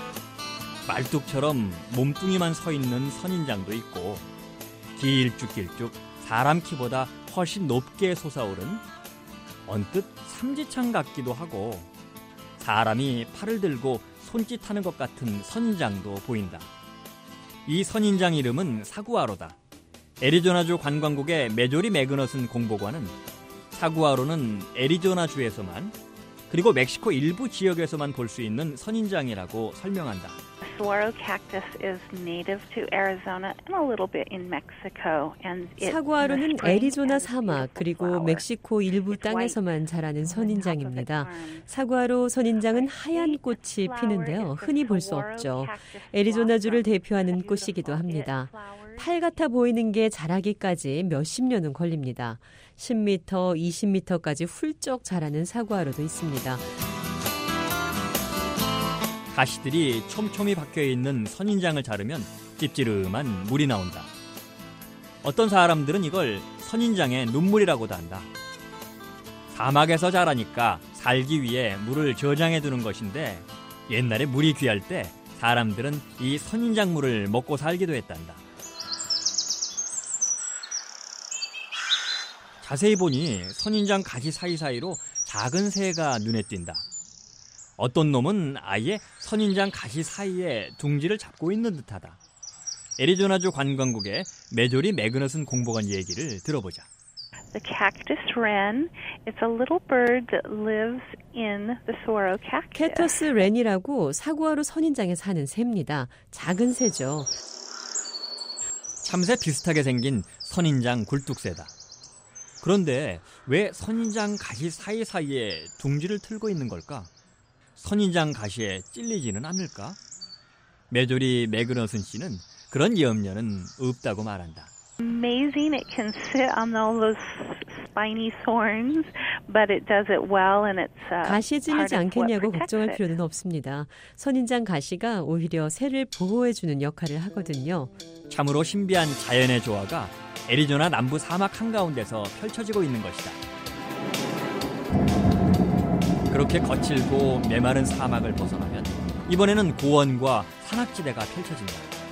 말뚝처럼 몸뚱이만 서 있는 선인장도 있고 길쭉길쭉 사람 키보다 훨씬 높게 솟아오른 언뜻 삼지창 같기도 하고 사람이 팔을 들고 손짓하는 것 같은 선인장도 보인다. 이 선인장 이름은 사구아로다. 애리조나주 관광국의 메조리 매그너슨 공보관은 사구아로는 애리조나주에서만 그리고 멕시코 일부 지역에서만 볼 수 있는 선인장이라고 설명한다. Saguaro cactus is native to Arizona and a little bit in Mexico. And it, 사구아로는 애리조나 사막 그리고 멕시코 일부 땅에서만 자라는 선인장입니다. 사구아로 선인장은 하얀 꽃이 피는데요. 흔히 볼 수 없죠. 애리조나주를 대표하는 꽃이기도 합니다. 팔 같아 보이는 게 자라기까지 몇십 년은 걸립니다. 십 미터, 이십 미터까지 훌쩍 자라는 사구아로도 있습니다. 가시들이 촘촘히 박혀있는 선인장을 자르면 찝찝한 물이 나온다. 어떤 사람들은 이걸 선인장의 눈물이라고도 한다. 사막에서 자라니까 살기 위해 물을 저장해두는 것인데 옛날에 물이 귀할 때 사람들은 이 선인장 물을 먹고 살기도 했단다. 자세히 보니 선인장 가시 사이사이로 작은 새가 눈에 띈다. 어떤 놈은 아예 선인장 가시 사이에 둥지를 잡고 있는 듯하다. 애리조나주 관광국의 메조리 매그너슨 공보관 얘기를 들어보자. The cactus wren, it's a little bird that lives in the saguaro cactus. 캐터스 렌이라고 사구아로 선인장에 사는 새입니다. 작은 새죠. 참새 비슷하게 생긴 선인장 굴뚝새다. 그런데 왜 선인장 가시 사이사이에 둥지를 틀고 있는 걸까? 선인장 가시에 찔리지는 않을까? 메조리 매그너슨 씨는 그런 염려는 없다고 말한다. Amazing. It can sit on all those spiny thorns, but it does it well, and it's uh, 가시에 찔리지 part of what 않겠냐고 protects 걱정할 it. 필요는 없습니다. 선인장 가시가 오히려 새를 보호해주는 역할을 하거든요. 참으로 신비한 자연의 조화가 애리조나 남부 사막 한가운데서 펼쳐지고 있는 것이다. 그렇게 거칠고 메마른 사막을 벗어나면 이번에는 고원과 산악지대가 펼쳐진다.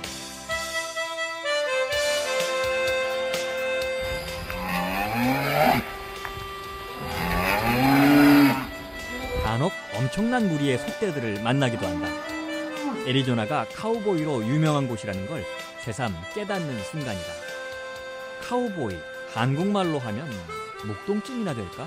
간혹 엄청난 무리의 솥대들을 만나기도 한다. 애리조나가 카우보이로 유명한 곳이라는 걸 새삼 깨닫는 순간이다. 카우보이, 한국말로 하면 목동쯤이나 될까?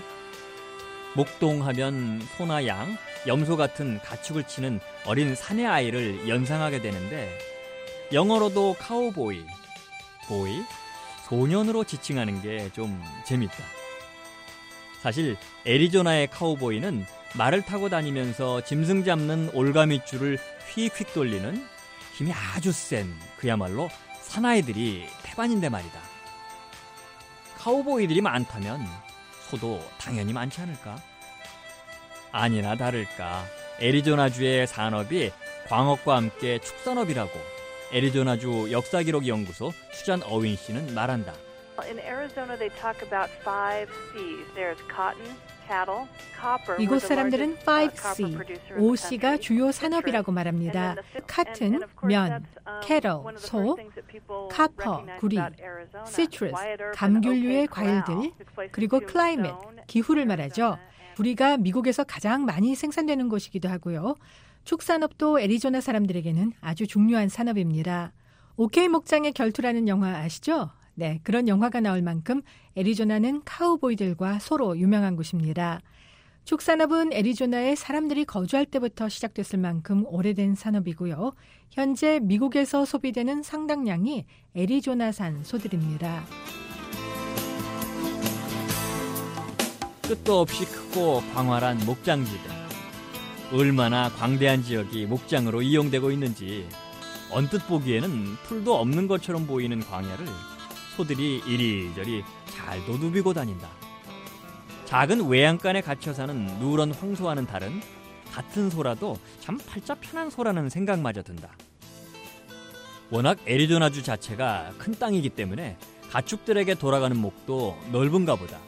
목동하면 소나 양, 염소 같은 가축을 치는 어린 사내 아이를 연상하게 되는데 영어로도 카우보이, 보이, 소년으로 지칭하는 게 좀 재밌다. 사실 애리조나의 카우보이는 말을 타고 다니면서 짐승 잡는 올가미줄을 휙휙 돌리는 힘이 아주 센 그야말로 사나이들이 태반인데 말이다. 카우보이들이 많다면 소도 당연히 많지 않을까? 아니나 다를까 애리조나주의 산업이 광업과 함께 축산업이라고 애리조나주 역사기록연구소 수잔 어윈 씨는 말한다. In Arizona, they talk about five C's. There's cotton, cattle, copper. 이곳 사람들은 파이브 씨, 오 씨가 주요 산업이라고 말합니다. 카튼, 면, 캐럴, 소, 카퍼, 구리, 시트러스, 감귤류의 과일들, 그리고 클라이밋, 기후를 말하죠. 구리가 미국에서 가장 많이 생산되는 곳이기도 하고요. 축산업도 애리조나 사람들에게는 아주 중요한 산업입니다. 오케이 목장의 결투라는 영화 아시죠? 네, 그런 영화가 나올 만큼 애리조나는 카우보이들과 소로 유명한 곳입니다. 축산업은 애리조나에 사람들이 거주할 때부터 시작됐을 만큼 오래된 산업이고요. 현재 미국에서 소비되는 상당량이 애리조나산 소들입니다. 끝도 없이 크고 광활한 목장지대. 얼마나 광대한 지역이 목장으로 이용되고 있는지 언뜻 보기에는 풀도 없는 것처럼 보이는 광야를 소들이 이리저리 잘 도두비고 다닌다. 작은 외양간에 갇혀 사는 누런 황소와는 다른 같은 소라도 참 팔자 편한 소라는 생각마저 든다. 워낙 애리조나주 자체가 큰 땅이기 때문에 가축들에게 돌아가는 목도 넓은가 보다.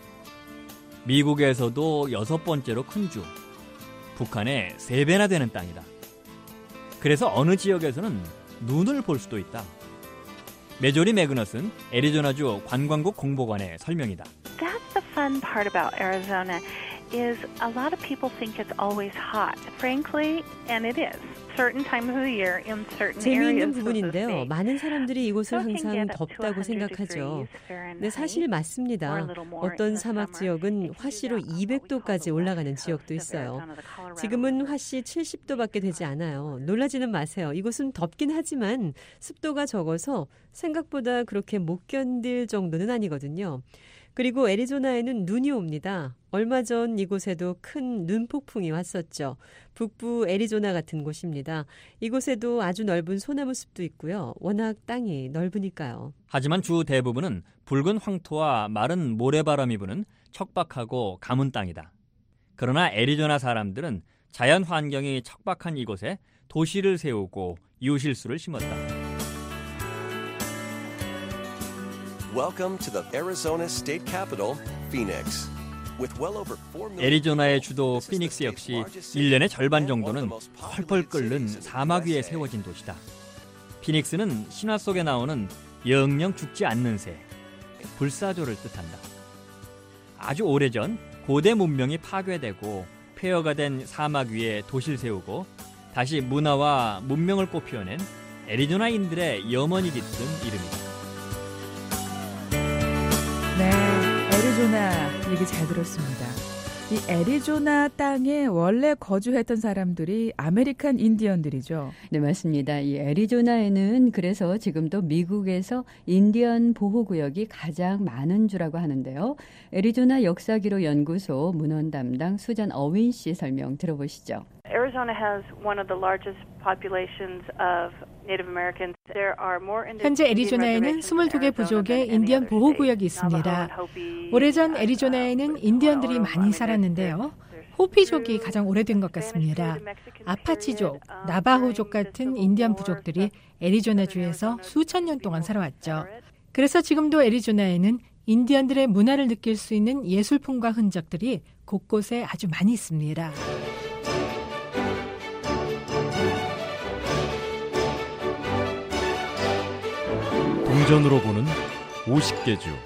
미국에서도 여섯 번째로 큰 주, 북한의 세 배나 되는 땅이다. 그래서 어느 지역에서는 눈을 볼 수도 있다. 메조리 매그너스는 애리조나주 관광국 공보관의 설명이다. That's the fun part about Arizona is a lot of people think it's always hot. Frankly, and it is. Certain times of the year in certain 재미있는 areas of the 부분인데요. state. 많은 사람들이 이곳을 So it can 항상 get up to 덥다고 one hundred 생각하죠. degrees Fahrenheit, 네, 사실 or a 맞습니다. little more in 어떤 the 사막 summer. 지역은 It can do 화씨로 that on what we 이백 call 도까지 the 올라가는 west 지역도 coast of 있어요. Arizona, the Colorado 지금은 River. 화씨 칠십 도밖에 되지 않아요. 놀라지는 마세요. 이곳은 덥긴 하지만 습도가 적어서 생각보다 그렇게 못 견딜 정도는 아니거든요. 그리고 애리조나에는 눈이 옵니다. 얼마 전 이곳에도 큰 눈폭풍이 왔었죠. 북부 애리조나 같은 곳입니다. 이곳에도 아주 넓은 소나무 숲도 있고요. 워낙 땅이 넓으니까요. 하지만 주 대부분은 붉은 황토와 마른 모래바람이 부는 척박하고 가문 땅이다. 그러나 애리조나 사람들은 자연 환경이 척박한 이곳에 도시를 세우고 이웃일수를 심었다. Welcome to the Arizona State Capital, Phoenix. 애리조나의 주도 피닉스 역시 일 년의 절반 정도는 펄펄 끓는 사막 위에 세워진 도시다. 피닉스는 신화 속에 나오는 영영 죽지 않는 새, 불사조를 뜻한다. 아주 오래전 고대 문명이 파괴되고 폐허가 된 사막 위에 도시를 세우고 다시 문화와 문명을 꽃피워낸 애리조나인들의 염원이 깃든 이름이다. 네, 애리조나 얘기 잘 들었습니다. 이 애리조나 땅에 원래 거주했던 사람들이 아메리칸 인디언들이죠. 네, 맞습니다. 이 애리조나에는 그래서 지금도 미국에서 인디언 보호구역이 가장 많은 주라고 하는데요. 애리조나 역사기록연구소 문헌 담당 수잔 어윈 씨 설명 들어보시죠. Arizona has one of the largest populations of 현재 애리조나에는 스물두 개 부족의 인디언 보호구역이 있습니다. 오래전 애리조나에는 인디언들이 많이 살았는데요. 호피족이 가장 오래된 것 같습니다. 아파치족, 나바호족 같은 인디언 부족들이 애리조나주에서 수천 년 동안 살아왔죠. 그래서 지금도 애리조나에는 인디언들의 문화를 느낄 수 있는 예술품과 흔적들이 곳곳에 아주 많이 있습니다. 동전으로 보는 오십 개 주.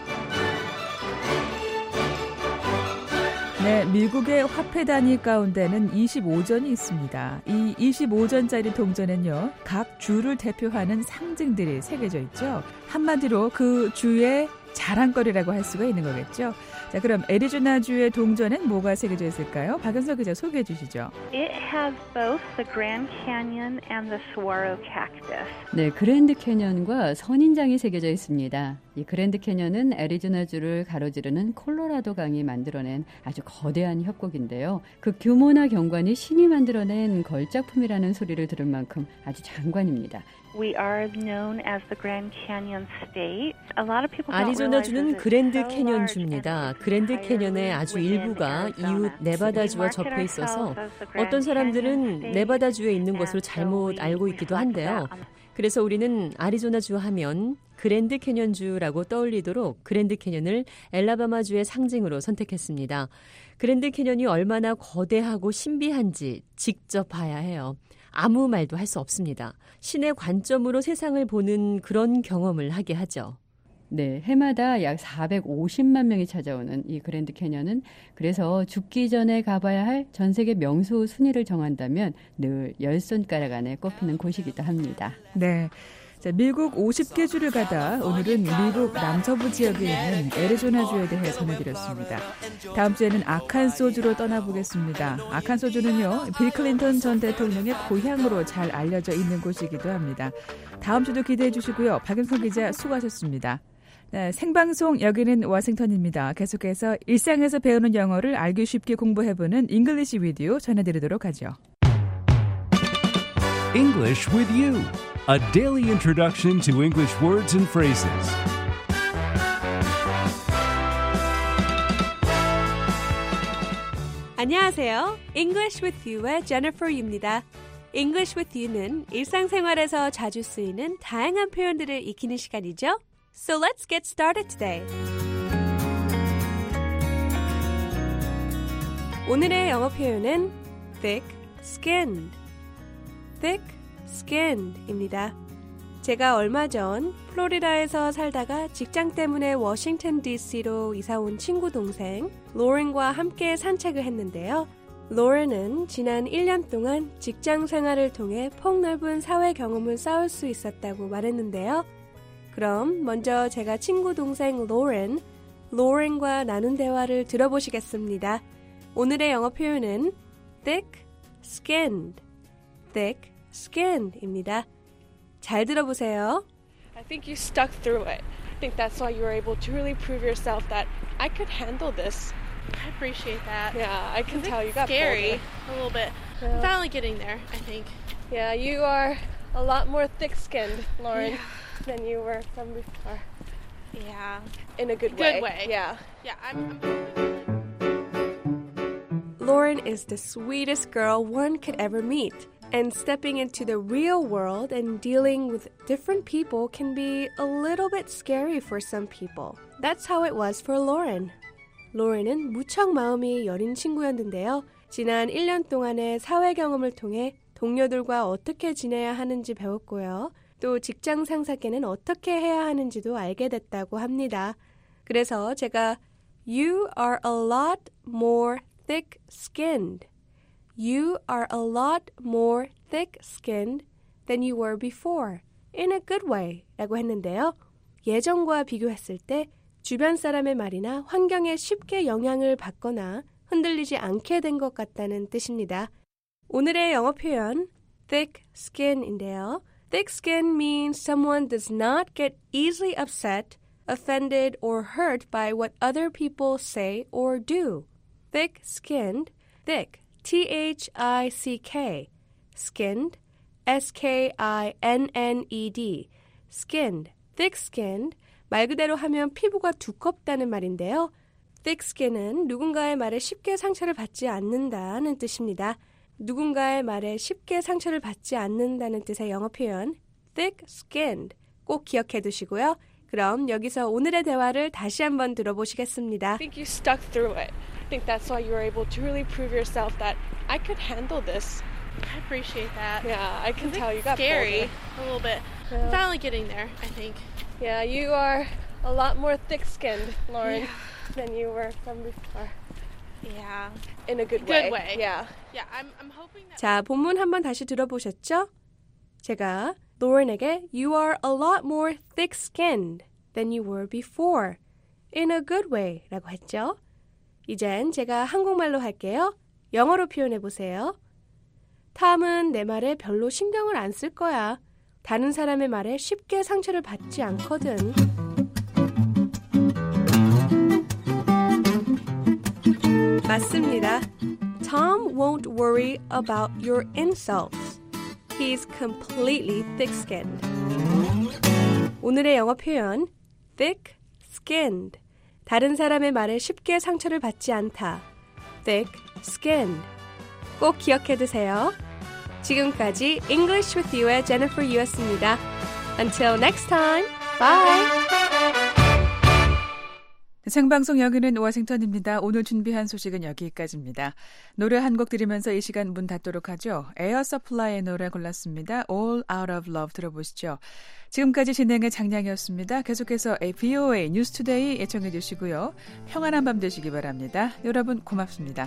네, 미국의 화폐 단위 가운데는 이십오 전이 있습니다. 이 이십오 전짜리 동전엔요, 각 주를 대표하는 상징들이 새겨져 있죠. 한마디로 그 주의 자랑거리라고 할 수가 있는 거겠죠. 자, 그럼 애리조나주의 동전엔 뭐가 새겨져 있을까요? 박은석 기자 소개해 주시죠. It has both the Grand Canyon and the saguaro cactus. 네, 그랜드 캐년과 선인장이 새겨져 있습니다. 이 그랜드 캐년은 애리조나주를 가로지르는 콜로라도 강이 만들어낸 아주 거대한 협곡인데요. 그 규모나 경관이 신이 만들어낸 걸작품이라는 소리를 들을 만큼 아주 장관입니다. We are known as the Grand Canyon State. A lot of people don't 아리조나주는 그랜드 캐년주입니다. 그랜드 캐년의 아주 일부가 이웃 네바다주와 접해 있어서 어떤 사람들은 네바다주에 있는 것으로 잘못 알고 있기도 한데요. 그래서 우리는 아리조나주 하면 그랜드 캐년주라고 떠올리도록 그랜드 캐년을 엘라바마주의 상징으로 선택했습니다. 그랜드 캐년이 얼마나 거대하고 신비한지 직접 봐야 해요. 아무 말도 할 수 없습니다. 신의 관점으로 세상을 보는 그런 경험을 하게 하죠. 네, 해마다 약 사백오십만 명이 찾아오는 이 그랜드 캐년은 그래서 죽기 전에 가봐야 할 전 세계 명소 순위를 정한다면 늘 열 손가락 안에 꼽히는 곳이기도 합니다. 네. 자, 미국 오십 개 주를 가다 오늘은 미국 남서부 지역에 있는 애리조나주에 대해 전해드렸습니다. 다음 주에는 아칸소주로 떠나보겠습니다. 아칸소주는요, 빌 클린턴 전 대통령의 고향으로 잘 알려져 있는 곳이기도 합니다. 다음 주도 기대해 주시고요. 박은성 기자 수고하셨습니다. 네, 생방송 여기는 워싱턴입니다. 계속해서 일상에서 배우는 영어를 알기 쉽게 공부해보는 잉글리시 위디오 전해드리도록 하죠. English with you. A daily introduction to English words and phrases. 안녕하세요. English with You의 Jennifer Yu입니다. English with You는 일상생활에서 자주 쓰이는 다양한 표현들을 익히는 시간이죠. So let's get started today. 오늘의 영어 표현은 thick-skinned. thick-skinned입니다. 제가 얼마 전 플로리다에서 살다가 직장 때문에 워싱턴 디씨로 이사온 친구 동생 로렌과 함께 산책을 했는데요. 로렌은 지난 일 년 동안 직장 생활을 통해 폭넓은 사회 경험을 쌓을 수 있었다고 말했는데요. 그럼 먼저 제가 친구 동생 로렌, 로렌과 나눈 대화를 들어보시겠습니다. 오늘의 영어 표현은 thick-skinned, thick-skinned입니다. 잘 들어보세요. I think you stuck through it. I think that's why you were able to really prove yourself that I could handle this. I appreciate that. Yeah, I can tell you got scary bolder. a little bit. Yeah. I'm finally getting there, I think. Yeah, you are a lot more thick-skinned, Lauren, Yeah. than you were from before. Yeah. In a good, Good way. way. Yeah. Yeah, I'm, I'm Lauren is the sweetest girl one could ever meet. And stepping into the real world and dealing with different people can be a little bit scary for some people. That's how it was for Lauren. 로렌은 무척 마음이 여린 친구였는데요. 지난 일 년 동안의 사회 경험을 통해 동료들과 어떻게 지내야 하는지 배웠고요. 또 직장 상사께는 어떻게 해야 하는지도 알게 됐다고 합니다. 그래서 제가 You are a lot more thick-skinned. You are a lot more thick-skinned than you were before. In a good way. 라고 했는데요. 예전과 비교했을 때 주변 사람의 말이나 환경에 쉽게 영향을 받거나 흔들리지 않게 된 것 같다는 뜻입니다. 오늘의 영어 표현 thick-skinned인데요. Thick-skinned means someone does not get easily upset, offended, or hurt by what other people say or do. Thick-skinned, thick, T H I C K, skinned, S K I N N E D, skinned, thick-skinned, 말 그대로 하면 피부가 두껍다는 말인데요. thick-skin은 누군가의 말에 쉽게 상처를 받지 않는다는 뜻입니다. 누군가의 말에 쉽게 상처를 받지 않는다는 뜻의 영어 표현 thick-skinned 꼭 기억해 두시고요. 그럼 여기서 오늘의 대화를 다시 한번 들어보시겠습니다. I think you stuck through it. I think that's why you were able to really prove yourself that I could handle this. I appreciate that. Yeah, I can It's tell you got scary bolder. a little bit. Yeah. I'm finally getting there, I think. Yeah, you are a lot more thick-skinned, Lauren, Yeah. than you were from before. Yeah. In a good way. Good way. Yeah. Yeah, I'm I'm hoping that 자, 본문 한번 다시 들어보셨죠? 제가 Lauren에게 You are a lot more thick-skinned than you were before. In a good way 라고 했죠? 이젠 제가 한국말로 할게요. 영어로 표현해 보세요. 탐은 내 말에 별로 신경을 안 쓸 거야. 다른 사람의 말에 쉽게 상처를 받지 않거든. 맞습니다. Tom won't worry about your insults. He's completely thick-skinned. 오늘의 영어 표현 thick-skinned. 다른 사람의 말에 쉽게 상처를 받지 않다. thick-skinned. 꼭 기억해 두세요. 지금까지 English with You의 Jennifer Yu였습니다. Until next time. Bye. 생방송 여기는 워싱턴입니다. 오늘 준비한 소식은 여기까지입니다. 노래 한 곡 들으면서 이 시간 문 닫도록 하죠. 에어 서플라이의 노래 골랐습니다. All Out of Love 들어보시죠. 지금까지 진행의 장량이었습니다. 계속해서 브이오에이 뉴스투데이 애청해 주시고요. 평안한 밤 되시기 바랍니다. 여러분 고맙습니다.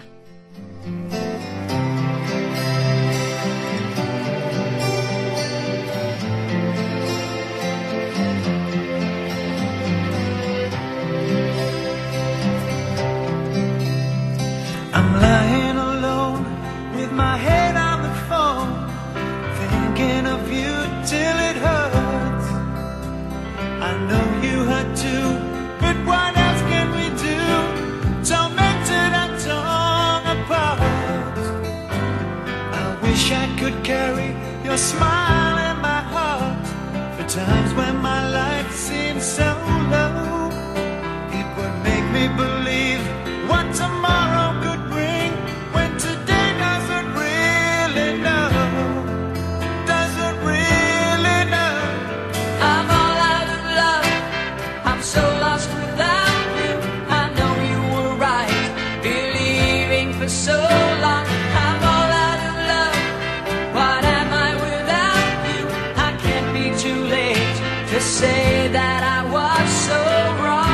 I'm lying alone with my head on the phone, thinking of you till it hurts. I know you hurt too, but what else can we do? Tormented and torn apart. I wish I could carry your smile in my heart for times when my life seems so low. It would make me believe what tomorrow could bring when today doesn't really know, doesn't really know. I'm all out of love, I'm so lost without you. I know you were right, believing for so long. I'm all out of love, what am I without you? I can't be too late to say that I was so wrong.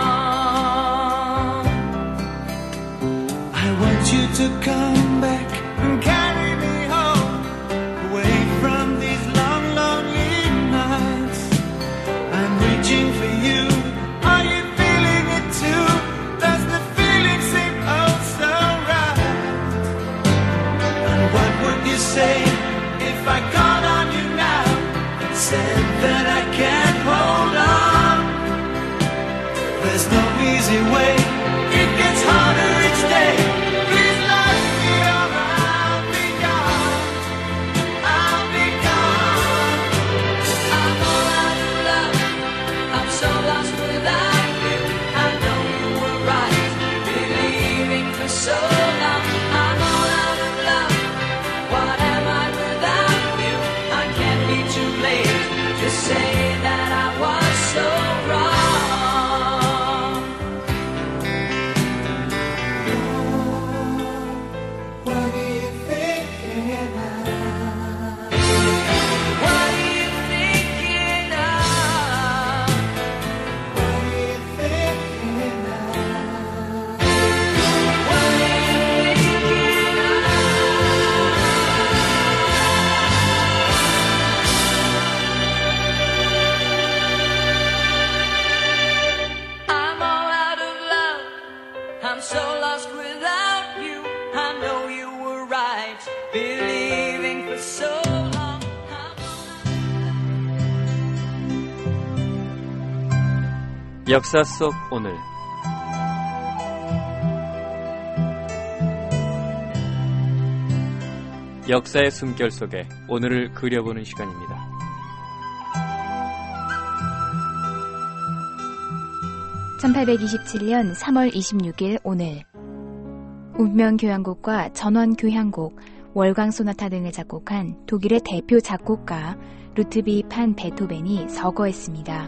You to come back and carry me home, away from these long, lonely nights. I'm reaching for you. Are you feeling it too? Does the feeling seem oh so right? And what would you say if I called on you now and said that I can't hold on? There's no easy way. It gets harder each day. I'm so lost without you. I know you were right, believing for so long. 역사 속 오늘 역사의 숨결 속에 오늘을 그려보는 시간입니다. 천팔백이십칠년 삼월 이십육일 오늘 운명교향곡과 전원교향곡, 월광소나타 등을 작곡한 독일의 대표 작곡가 루트비 판 베토벤이 서거했습니다.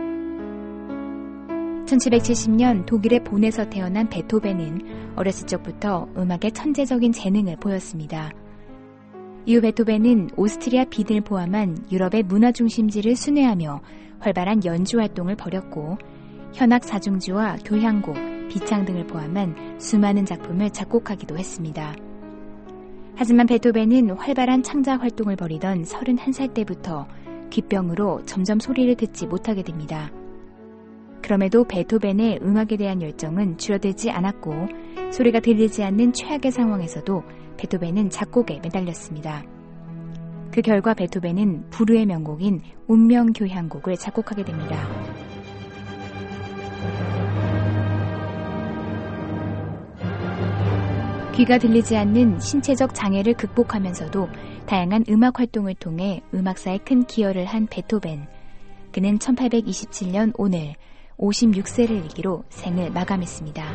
천칠백칠십년 독일의 본에서 태어난 베토벤은 어렸을 적부터 음악에 천재적인 재능을 보였습니다. 이후 베토벤은 오스트리아 빈을 포함한 유럽의 문화 중심지를 순회하며 활발한 연주 활동을 벌였고 현악 사중주와 교향곡, 비창 등을 포함한 수많은 작품을 작곡하기도 했습니다. 하지만 베토벤은 활발한 창작 활동을 벌이던 서른한 살 때부터 귓병으로 점점 소리를 듣지 못하게 됩니다. 그럼에도 베토벤의 음악에 대한 열정은 줄어들지 않았고 소리가 들리지 않는 최악의 상황에서도 베토벤은 작곡에 매달렸습니다. 그 결과 베토벤은 불후의 명곡인 운명교향곡을 작곡하게 됩니다. 귀가 들리지 않는 신체적 장애를 극복하면서도 다양한 음악 활동을 통해 음악사에 큰 기여를 한 베토벤. 그는 천팔백이십칠년 오늘 오십육 세를 일기로 생을 마감했습니다.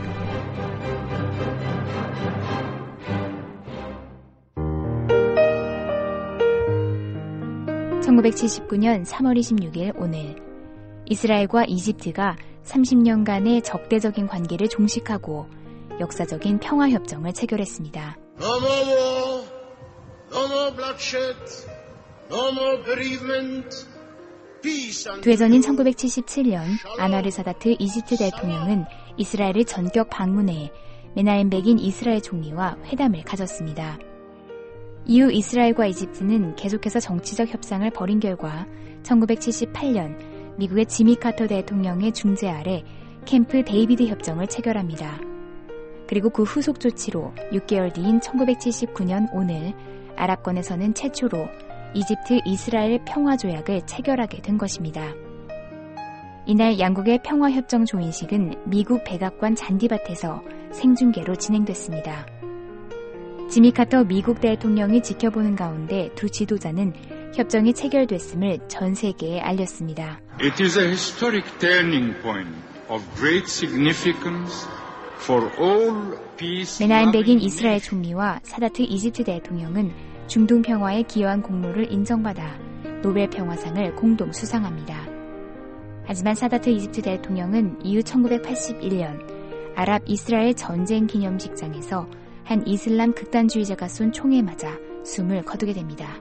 천구백칠십구년 삼월 이십육일 오늘 이스라엘과 이집트가 삼십 년간의 적대적인 관계를 종식하고 역사적인 평화협정을 체결했습니다. No more war, no more bloodshed, no more bereavement. 되전인 천구백칠십칠년 안와르 사다트 이집트 대통령은 이스라엘을 전격 방문해 메나헴 베긴 이스라엘 총리와 회담을 가졌습니다. 이후 이스라엘과 이집트는 계속해서 정치적 협상을 벌인 결과 천구백칠십팔년 미국의 지미 카터 대통령의 중재 아래 캠프 데이비드 협정을 체결합니다. 그리고 그 후속 조치로 육 개월 뒤인 천구백칠십구년 오늘 아랍권에서는 최초로 이집트 이스라엘 평화조약을 체결하게 된 것입니다. 이날 양국의 평화협정 조인식은 미국 백악관 잔디밭에서 생중계로 진행됐습니다. 지미 카터 미국 대통령이 지켜보는 가운데 두 지도자는 협정이 체결됐음을 전 세계에 알렸습니다. It is a historic turning point of great significance for all peace. 메나헴 베긴 이스라엘 총리와 사다트 이집트 대통령은 중동 평화에 기여한 공로를 인정받아 노벨 평화상을 공동 수상합니다. 하지만 사다트 이집트 대통령은 이후 천구백팔십일년 아랍 이스라엘 전쟁 기념식장에서 한 이슬람 극단주의자가 쏜 총에 맞아 숨을 거두게 됩니다.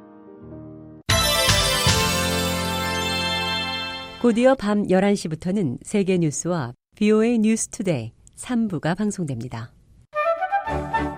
곧이어 밤 열한 시부터는 세계 뉴스와 비오에이 뉴스 투데이 삼 부가 방송됩니다.